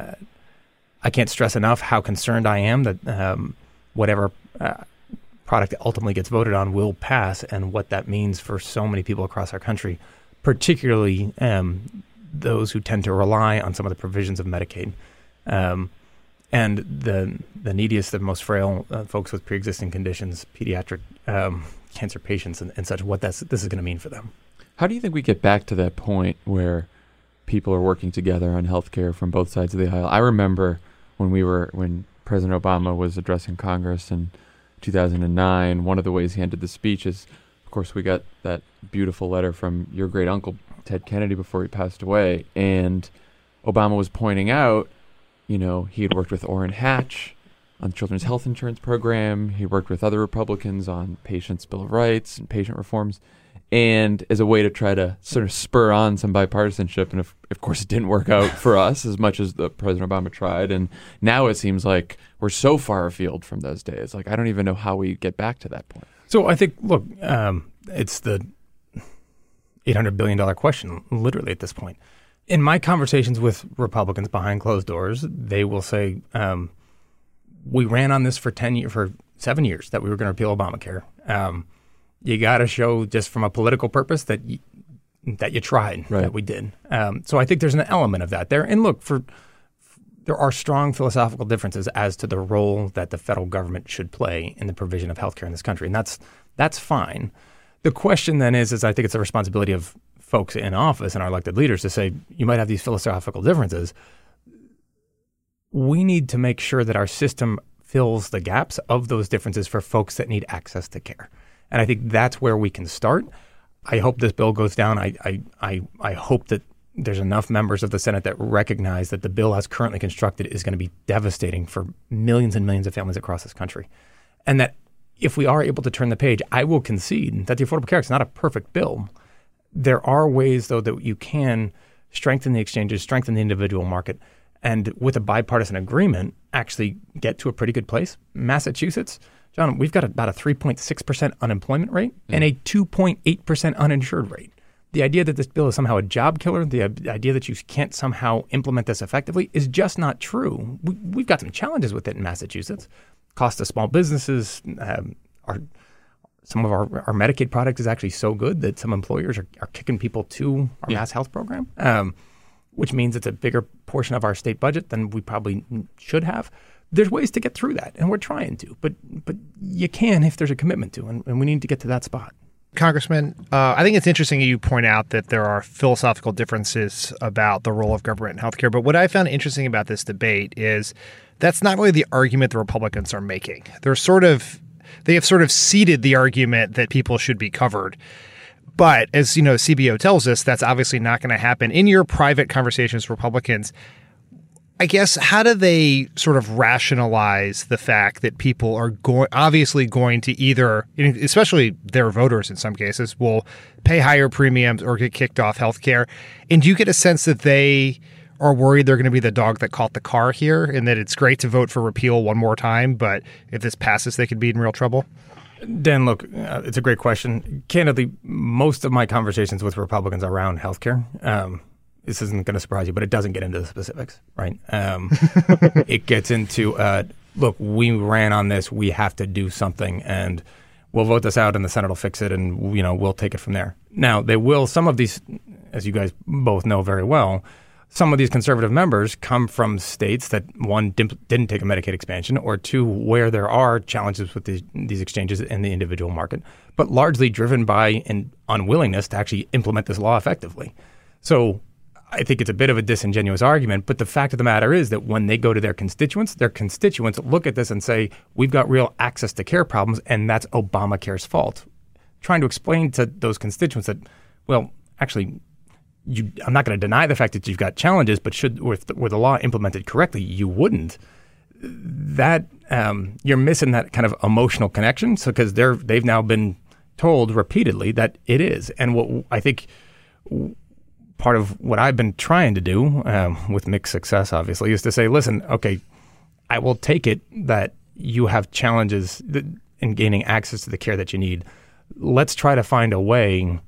stress enough how concerned I am that whatever product ultimately gets voted on will pass, and what that means for so many people across our country, particularly those who tend to rely on some of the provisions of Medicaid, and the neediest, the most frail folks with pre-existing conditions, pediatric cancer patients, and such. What this is going to mean for them. How do you think we get back to that point where people are working together on healthcare from both sides of the aisle? I remember when President Obama was addressing Congress in 2009, one of the ways he ended the speech is, of course, we got that beautiful letter from your great uncle, Ted Kennedy, before he passed away. And Obama was pointing out, he had worked with Orrin Hatch on the Children's Health Insurance Program. He worked with other Republicans on Patients' Bill of Rights and patient reforms. And as a way to try to sort of spur on some bipartisanship. And of course, it didn't work out for us as much as President Obama tried. And now it seems like we're so far afield from those days. Like, I don't even know how we get back to that point. So I think, look, it's the $800 billion question, literally, at this point. In my conversations with Republicans behind closed doors, they will say, we ran on this for 7 years that we were going to repeal Obamacare. You got to show, just from a political purpose, that you tried, right, that we did. So I think there's an element of that there. And look, there are strong philosophical differences as to the role that the federal government should play in the provision of healthcare in this country, and that's fine. The question then is I think it's the responsibility of folks in office and our elected leaders to say, you might have these philosophical differences. We need to make sure that our system fills the gaps of those differences for folks that need access to care. And I think that's where we can start. I hope this bill goes down. I hope that there's enough members of the Senate that recognize that the bill as currently constructed is going to be devastating for millions and millions of families across this country. And that if we are able to turn the page, I will concede that the Affordable Care Act is not a perfect bill. There are ways, though, that you can strengthen the exchanges, strengthen the individual market, and with a bipartisan agreement, actually get to a pretty good place. Massachusetts, John, we've got about a 3.6% unemployment rate and a 2.8% uninsured rate. The idea that this bill is somehow a job killer, the idea that you can't somehow implement this effectively is just not true. We've got some challenges with it in Massachusetts. Cost to small businesses, some of our Medicaid product is actually so good that some employers are kicking people to our mass health program, which means it's a bigger portion of our state budget than we probably should have. There's ways to get through that, and we're trying to, but you can if there's a commitment to, and we need to get to that spot. Congressman, I think it's interesting you point out that there are philosophical differences about the role of government in healthcare. But what I found interesting about this debate is that's not really the argument the Republicans are making. They have sort of ceded the argument that people should be covered. But as CBO tells us, that's obviously not going to happen. In your private conversations with Republicans, I guess, how do they sort of rationalize the fact that people are obviously going to either, especially their voters in some cases, will pay higher premiums or get kicked off healthcare? And do you get a sense that they are worried they're going to be the dog that caught the car here, and that it's great to vote for repeal one more time, but if this passes, they could be in real trouble? Dan, look, it's a great question. Candidly, most of my conversations with Republicans are around healthcare. This isn't going to surprise you, but it doesn't get into the specifics, right? It gets into, look, we ran on this. We have to do something, and we'll vote this out, and the Senate will fix it, and we'll take it from there. Now, they will. Some of these, as you guys both know very well, some of these conservative members come from states that, one, didn't take a Medicaid expansion, or two, where there are challenges with these exchanges in the individual market, but largely driven by an unwillingness to actually implement this law effectively. So I think it's a bit of a disingenuous argument, but the fact of the matter is that when they go to their constituents look at this and say, we've got real access to care problems, and that's Obamacare's fault. Trying to explain to those constituents that, well, actually, I'm not going to deny the fact that you've got challenges, but were the law implemented correctly, you wouldn't. That you're missing that kind of emotional connection. So because they've now been told repeatedly that it is, and what I think part of what I've been trying to do with mixed success, obviously, is to say, listen, okay, I will take it that you have challenges in gaining access to the care that you need. Let's try to find a way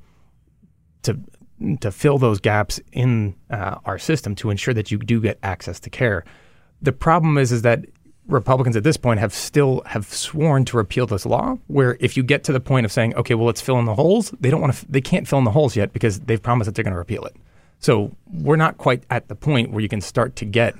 to fill those gaps in our system to ensure that you do get access to care. The problem is that Republicans at this point have sworn to repeal this law, where if you get to the point of saying, okay, well, let's fill in the holes, they can't fill in the holes yet because they've promised that they're going to repeal it. So we're not quite at the point where you can start to get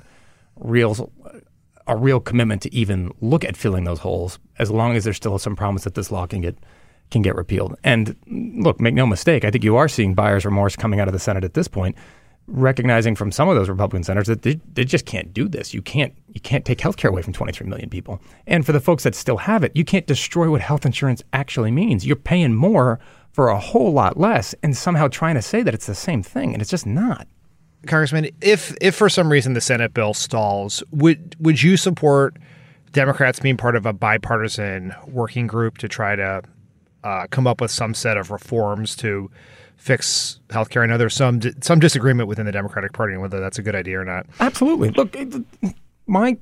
a real commitment to even look at filling those holes, as long as there's still some promise that this law can get repealed. And look, make no mistake, I think you are seeing buyer's remorse coming out of the Senate at this point, recognizing from some of those Republican senators that they just can't do this. You can't take health care away from 23 million people. And for the folks that still have it, you can't destroy what health insurance actually means. You're paying more for a whole lot less and somehow trying to say that it's the same thing, and it's just not. Congressman, if for some reason the Senate bill stalls, would you support Democrats being part of a bipartisan working group to try to come up with some set of reforms to fix healthcare? I know there's some disagreement within the Democratic Party on whether that's a good idea or not. Absolutely. Look, my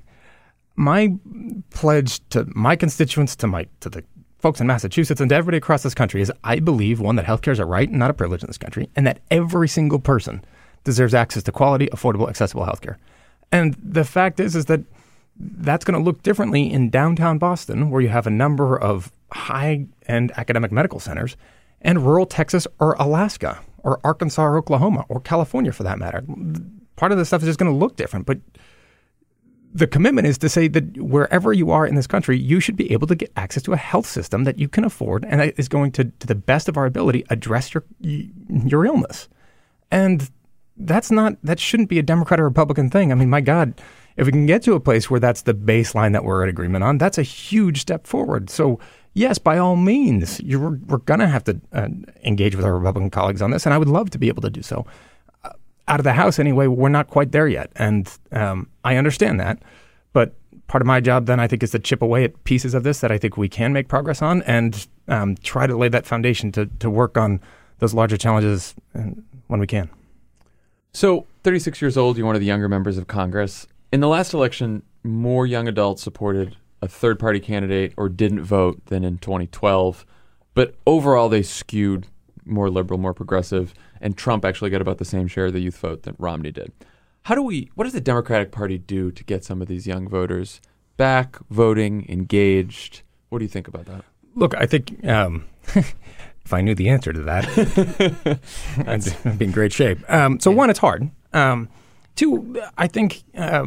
pledge to my constituents, to the folks in Massachusetts and to everybody across this country is I believe, one, that healthcare is a right and not a privilege in this country, and that every single person deserves access to quality, affordable, accessible healthcare. And the fact is that that's going to look differently in downtown Boston, where you have a number of high-end academic medical centers, and rural Texas or Alaska or Arkansas or Oklahoma or California, for that matter. Part of this stuff is just going to look different, but the commitment is to say that wherever you are in this country, you should be able to get access to a health system that you can afford and that is going to the best of our ability, address your illness. And that shouldn't be a Democrat or Republican thing. I mean, my God, if we can get to a place where that's the baseline that we're in agreement on, that's a huge step forward. So yes, by all means, we're going to have to engage with our Republican colleagues on this, and I would love to be able to do so. Out of the House, anyway, we're not quite there yet, and I understand that. But part of my job then, I think, is to chip away at pieces of this that I think we can make progress on and try to lay that foundation to work on those larger challenges when we can. So, 36 years old, you're one of the younger members of Congress. In the last election, more young adults supported a third-party candidate or didn't vote than in 2012. But overall, they skewed more liberal, more progressive, and Trump actually got about the same share of the youth vote that Romney did. What does the Democratic Party do to get some of these young voters back, voting, engaged? What do you think about that? Look, I think if I knew the answer to that, I'd be in great shape. So one, it's hard. Two, I think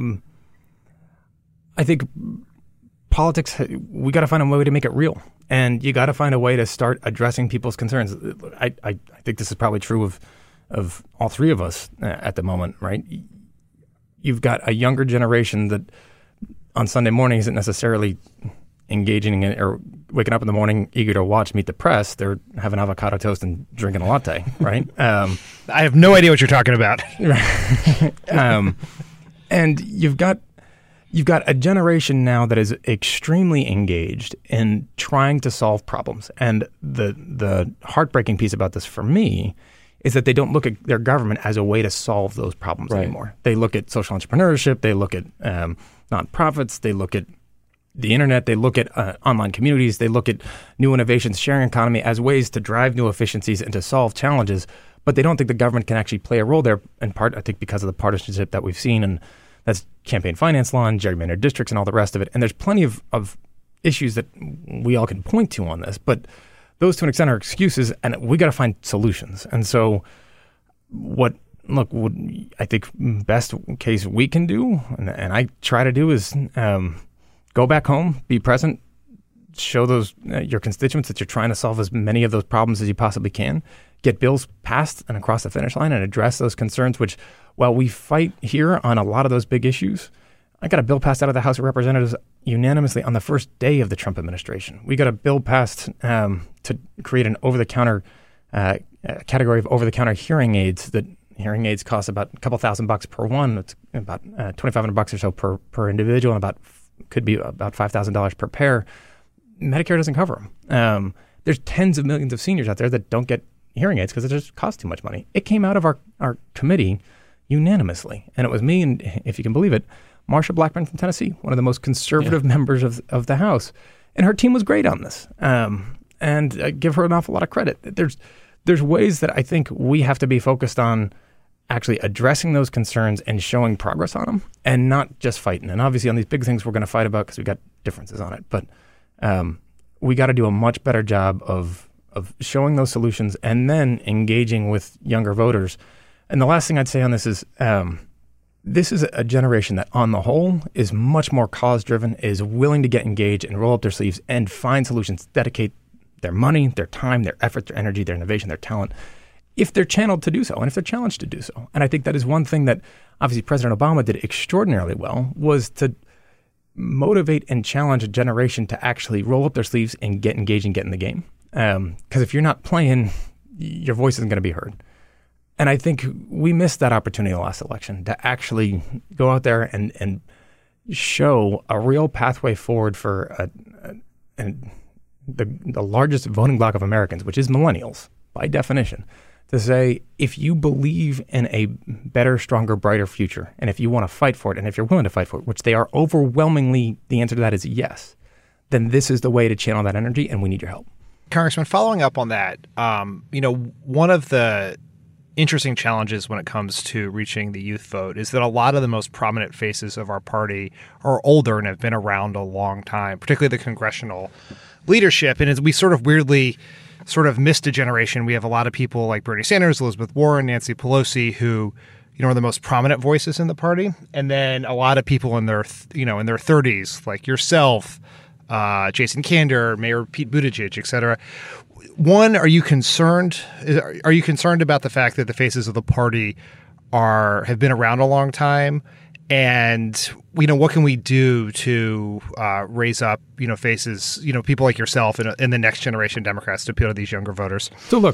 politics, we got to find a way to make it real. And you got to find a way to start addressing people's concerns. I think this is probably true of all three of us at the moment, right? You've got a younger generation that on Sunday morning isn't necessarily engaging in or waking up in the morning eager to watch Meet the Press. They're having avocado toast and drinking a latte, right? I have no idea what you're talking about. And you've got a generation now that is extremely engaged in trying to solve problems. And the heartbreaking piece about this for me is that they don't look at their government as a way to solve those problems anymore. They look at social entrepreneurship. They look at nonprofits. They look at the internet, they look at online communities, they look at new innovations, sharing economy as ways to drive new efficiencies and to solve challenges. But they don't think the government can actually play a role there, in part, I think, because of the partisanship that we've seen. And that's campaign finance law and gerrymandered districts and all the rest of it. And there's plenty of issues that we all can point to on this. But those, to an extent, are excuses, and we got to find solutions. And so what I think best case we can do, and I try to do, is go back home, be present, show those your constituents that you're trying to solve as many of those problems as you possibly can, get bills passed and across the finish line and address those concerns, which, while we fight here on a lot of those big issues, I got a bill passed out of the House of Representatives unanimously on the first day of the Trump administration. We got a bill passed to create an over-the-counter category of over-the-counter hearing aids. That hearing aids cost about a couple $1,000 per one. It's about $2,500 or so per individual, and could be about $5,000 per pair. Medicare doesn't cover them. There's tens of millions of seniors out there that don't get hearing aids because it just costs too much money. It came out of our committee unanimously, and it was me and, if you can believe it, Marsha Blackburn from Tennessee, one of the most conservative members of the House, and her team was great on this. And I give her an awful lot of credit. There's ways that I think we have to be focused on actually addressing those concerns and showing progress on them, and not just fighting. And obviously on these big things we're going to fight about because we got differences on it. But we got to do a much better job of showing those solutions and then engaging with younger voters. And the last thing I'd say on this is this is a generation that on the whole is much more cause-driven, is willing to get engaged and roll up their sleeves and find solutions, dedicate their money, their time, their effort, their energy, their innovation, their talent, if they're channeled to do so and if they're challenged to do so. And I think that is one thing that obviously President Obama did extraordinarily well, was to motivate and challenge a generation to actually roll up their sleeves and get engaged and get in the game. Because if you're not playing, your voice isn't going to be heard. And I think we missed that opportunity in the last election to actually go out there and show a real pathway forward for the largest voting bloc of Americans, which is millennials, by definition, to say, if you believe in a better, stronger, brighter future, and if you want to fight for it, and if you're willing to fight for it, which they are overwhelmingly, the answer to that is yes, then this is the way to channel that energy, and we need your help. Congressman, following up on that, one of the interesting challenges when it comes to reaching the youth vote is that a lot of the most prominent faces of our party are older and have been around a long time, particularly the congressional leadership. And as we sort of weirdly missed a generation, we have a lot of people like Bernie Sanders, Elizabeth Warren, Nancy Pelosi, who are the most prominent voices in the party. And then a lot of people in their 30s, like yourself, Jason Kander, Mayor Pete Buttigieg, et cetera. One, are you concerned about the fact that the faces of the party have been around a long time? And, what can we do to raise up, faces, people like yourself and the next generation Democrats to appeal to these younger voters? So look,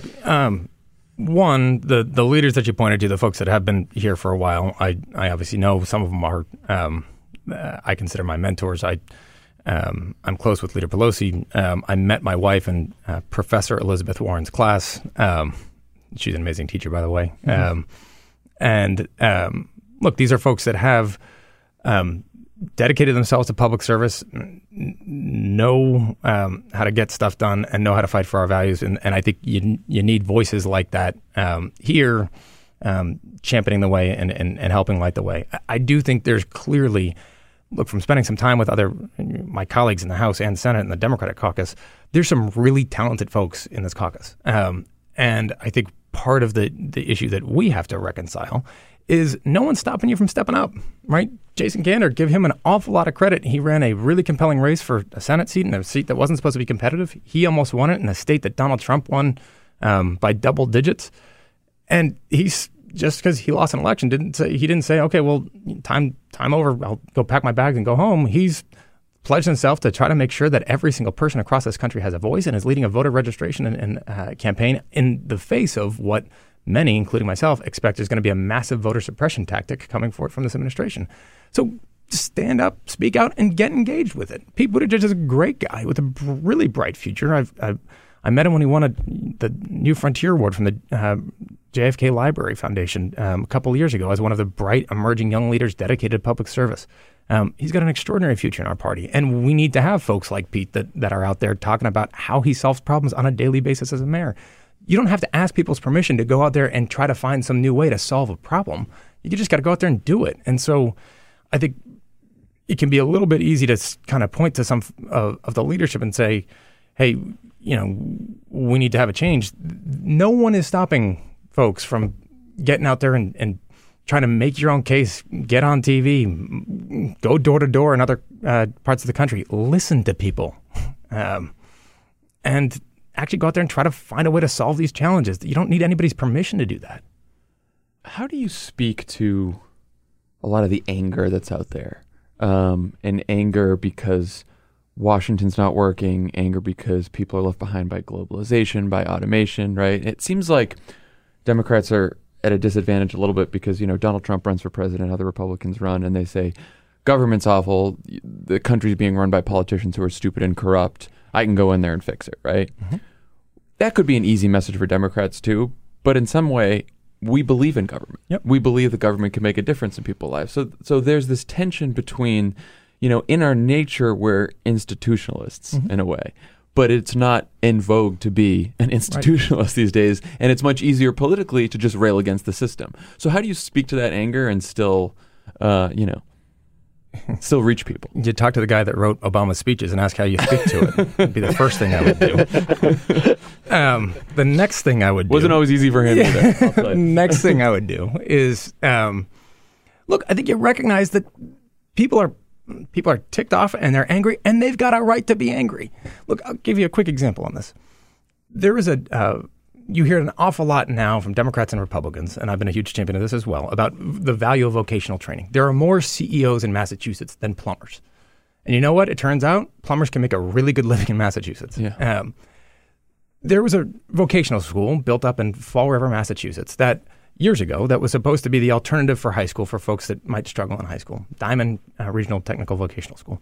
one, the leaders that you pointed to, the folks that have been here for a while, I obviously know some of them are, I consider my mentors. I'm close with Leader Pelosi. I met my wife in Professor Elizabeth Warren's class. She's an amazing teacher, by the way. Mm-hmm. Look, these are folks that have dedicated themselves to public service, know how to get stuff done, and know how to fight for our values. And I think you need voices like that here, championing the way and helping light the way. I do think there's clearly, look, from spending some time with my colleagues in the House and Senate and the Democratic caucus, there's some really talented folks in this caucus. And I think part of the issue that we have to reconcile is no one's stopping you from stepping up, right? Jason Kander, give him an awful lot of credit. He ran a really compelling race for a Senate seat, and a seat that wasn't supposed to be competitive. He almost won it in a state that Donald Trump won by double digits. And he's, just because he lost an election, he didn't say, okay, well, time over, I'll go pack my bags and go home. He's pledged himself to try to make sure that every single person across this country has a voice, and is leading a voter registration and campaign in the face of what many, including myself, expect is going to be a massive voter suppression tactic coming forward from this administration. So stand up, speak out, and get engaged with it. Pete Buttigieg is a great guy with a really bright future. I met him when he won the New Frontier Award from the JFK Library Foundation a couple of years ago as one of the bright, emerging young leaders dedicated to public service. He's got an extraordinary future in our party. And we need to have folks like Pete that are out there talking about how he solves problems on a daily basis as a mayor. You don't have to ask people's permission to go out there and try to find some new way to solve a problem. You just got to go out there and do it. And so I think it can be a little bit easy to kind of point to some of the leadership and say, hey, we need to have a change. No one is stopping folks from getting out there and trying to make your own case, get on TV, go door to door in other parts of the country, listen to people, and actually go out there and try to find a way to solve these challenges. You don't need anybody's permission to do that. How do you speak to a lot of the anger that's out there? And anger because Washington's not working, anger because people are left behind by globalization, by automation, right? It seems like Democrats are at a disadvantage a little bit because, Donald Trump runs for president, other Republicans run, and they say, government's awful, the country's being run by politicians who are stupid and corrupt, I can go in there and fix it, right? Mm-hmm. That could be an easy message for Democrats too, but in some way, we believe in government. Yep. We believe the government can make a difference in people's lives. So there's this tension between, in our nature, we're institutionalists in a way, but it's not in vogue to be an institutionalist these days, and it's much easier politically to just rail against the system. So how do you speak to that anger and still, still reach people? You talk to the guy that wrote Obama's speeches and ask how you speak to it. It'd be the first thing I would do. The next thing I would do... Wasn't always easy for him either. Next thing I would do is, look, I think you recognize that people are ticked off and they're angry, and they've got a right to be angry. Look, I'll give you a quick example on this. There is you hear an awful lot now from Democrats and Republicans, and I've been a huge champion of this as well, about the value of vocational training. There are more CEOs in Massachusetts than plumbers. And you know what? It turns out plumbers can make a really good living in Massachusetts. Yeah. There was a vocational school built up in Fall River, Massachusetts, that years ago that was supposed to be the alternative for high school for folks that might struggle in high school. Diamond Regional Technical Vocational School.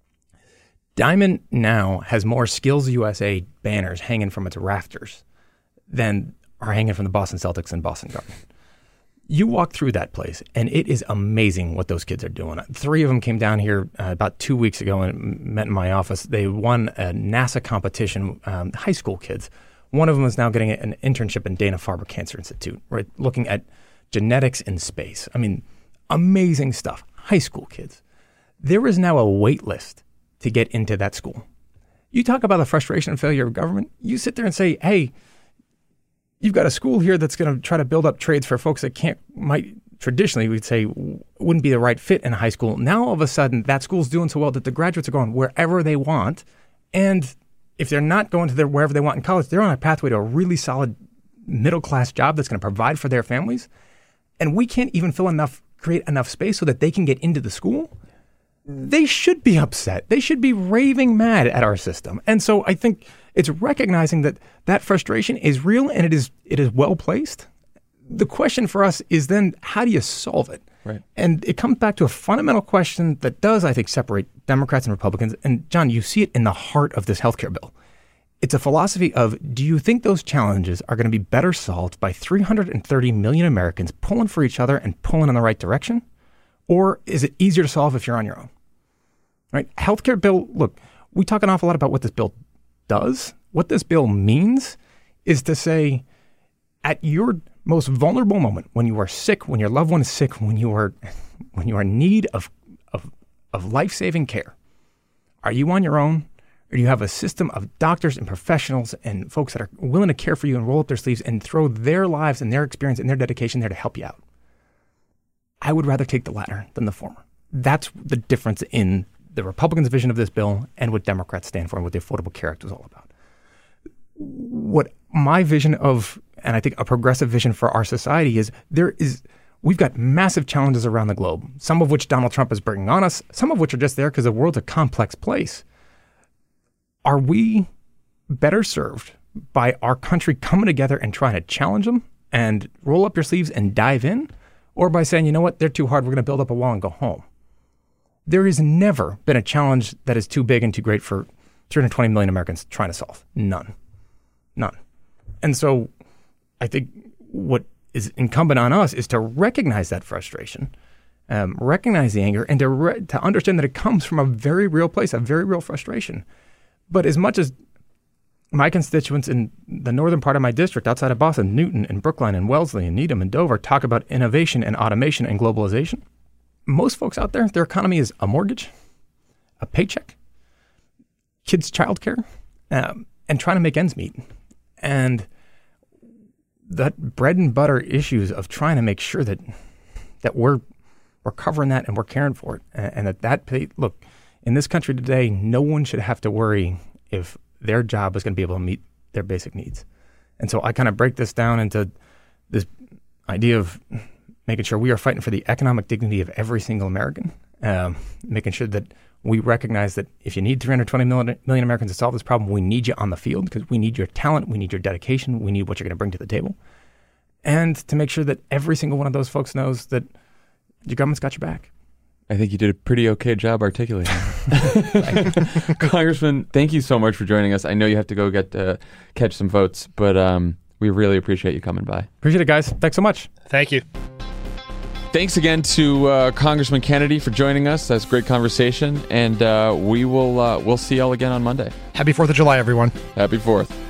Diamond now has more Skills USA banners hanging from its rafters than are hanging from the Boston Celtics and Boston Garden. You walk through that place, and it is amazing what those kids are doing. 3 of them came down here about 2 weeks ago and met in my office. They won a NASA competition, high school kids. One of them is now getting an internship in Dana-Farber Cancer Institute, right, looking at genetics in space. I mean, amazing stuff. High school kids. There is now a wait list to get into that school. You talk about the frustration and failure of government. You sit there and say, hey, you've got a school here that's going to try to build up trades for folks that might traditionally, we'd say, wouldn't be the right fit in high school. Now, all of a sudden, that school's doing so well that the graduates are going wherever they want. And if they're not going to wherever they want in college, they're on a pathway to a really solid middle-class job that's going to provide for their families. And we can't even create enough space so that they can get into the school. They should be upset. They should be raving mad at our system. And so I think it's recognizing that frustration is real and it is well placed. The question for us is then, how do you solve it? Right. And it comes back to a fundamental question that does, I think, separate Democrats and Republicans. And John, you see it in the heart of this healthcare bill. It's a philosophy of, do you think those challenges are going to be better solved by 330 million Americans pulling for each other and pulling in the right direction? Or is it easier to solve if you're on your own? Right? Healthcare bill, look, we talk an awful lot about what this bill does. What this bill means is to say, at your most vulnerable moment, when you are sick, when your loved one is sick, when you are in need of life-saving care, are you on your own? Or do you have a system of doctors and professionals and folks that are willing to care for you and roll up their sleeves and throw their lives and their experience and their dedication there to help you out? I would rather take the latter than the former. That's the difference in the Republicans' vision of this bill and what Democrats stand for and what the Affordable Care Act was all about. What my vision of, and I think a progressive vision for our society is, we've got massive challenges around the globe, some of which Donald Trump is bringing on us, some of which are just there because the world's a complex place. Are we better served by our country coming together and trying to challenge them and roll up your sleeves and dive in? Or by saying, you know what, they're too hard, we're going to build up a wall and go home? There has never been a challenge that is too big and too great for 320 million Americans trying to solve. None. And so I think what is incumbent on us is to recognize that frustration recognize the anger and to understand that it comes from a very real place, a very real frustration. But as much as my constituents in the northern part of my district, outside of Boston, Newton and Brookline and Wellesley and Needham and Dover, talk about innovation and automation and globalization, most folks out there, their economy is a mortgage, a paycheck, kids' childcare, and trying to make ends meet. And that bread and butter issues of trying to make sure that we're covering that and we're caring for it. And look, in this country today, no one should have to worry if their job is going to be able to meet their basic needs. And so I kind of break this down into this idea of making sure we are fighting for the economic dignity of every single American, making sure that we recognize that if you need 320 million Americans to solve this problem, we need you on the field because we need your talent, we need your dedication, we need what you're going to bring to the table. And to make sure that every single one of those folks knows that your government's got your back. I think you did a pretty okay job articulating. Congressman, thank you so much for joining us. I know you have to go catch some votes, but we really appreciate you coming by. Appreciate it, guys. Thanks so much. Thank you. Thanks again to Congressman Kennedy for joining us. That's a great conversation, and we'll see y'all again on Monday. Happy 4th of July, everyone. Happy 4th.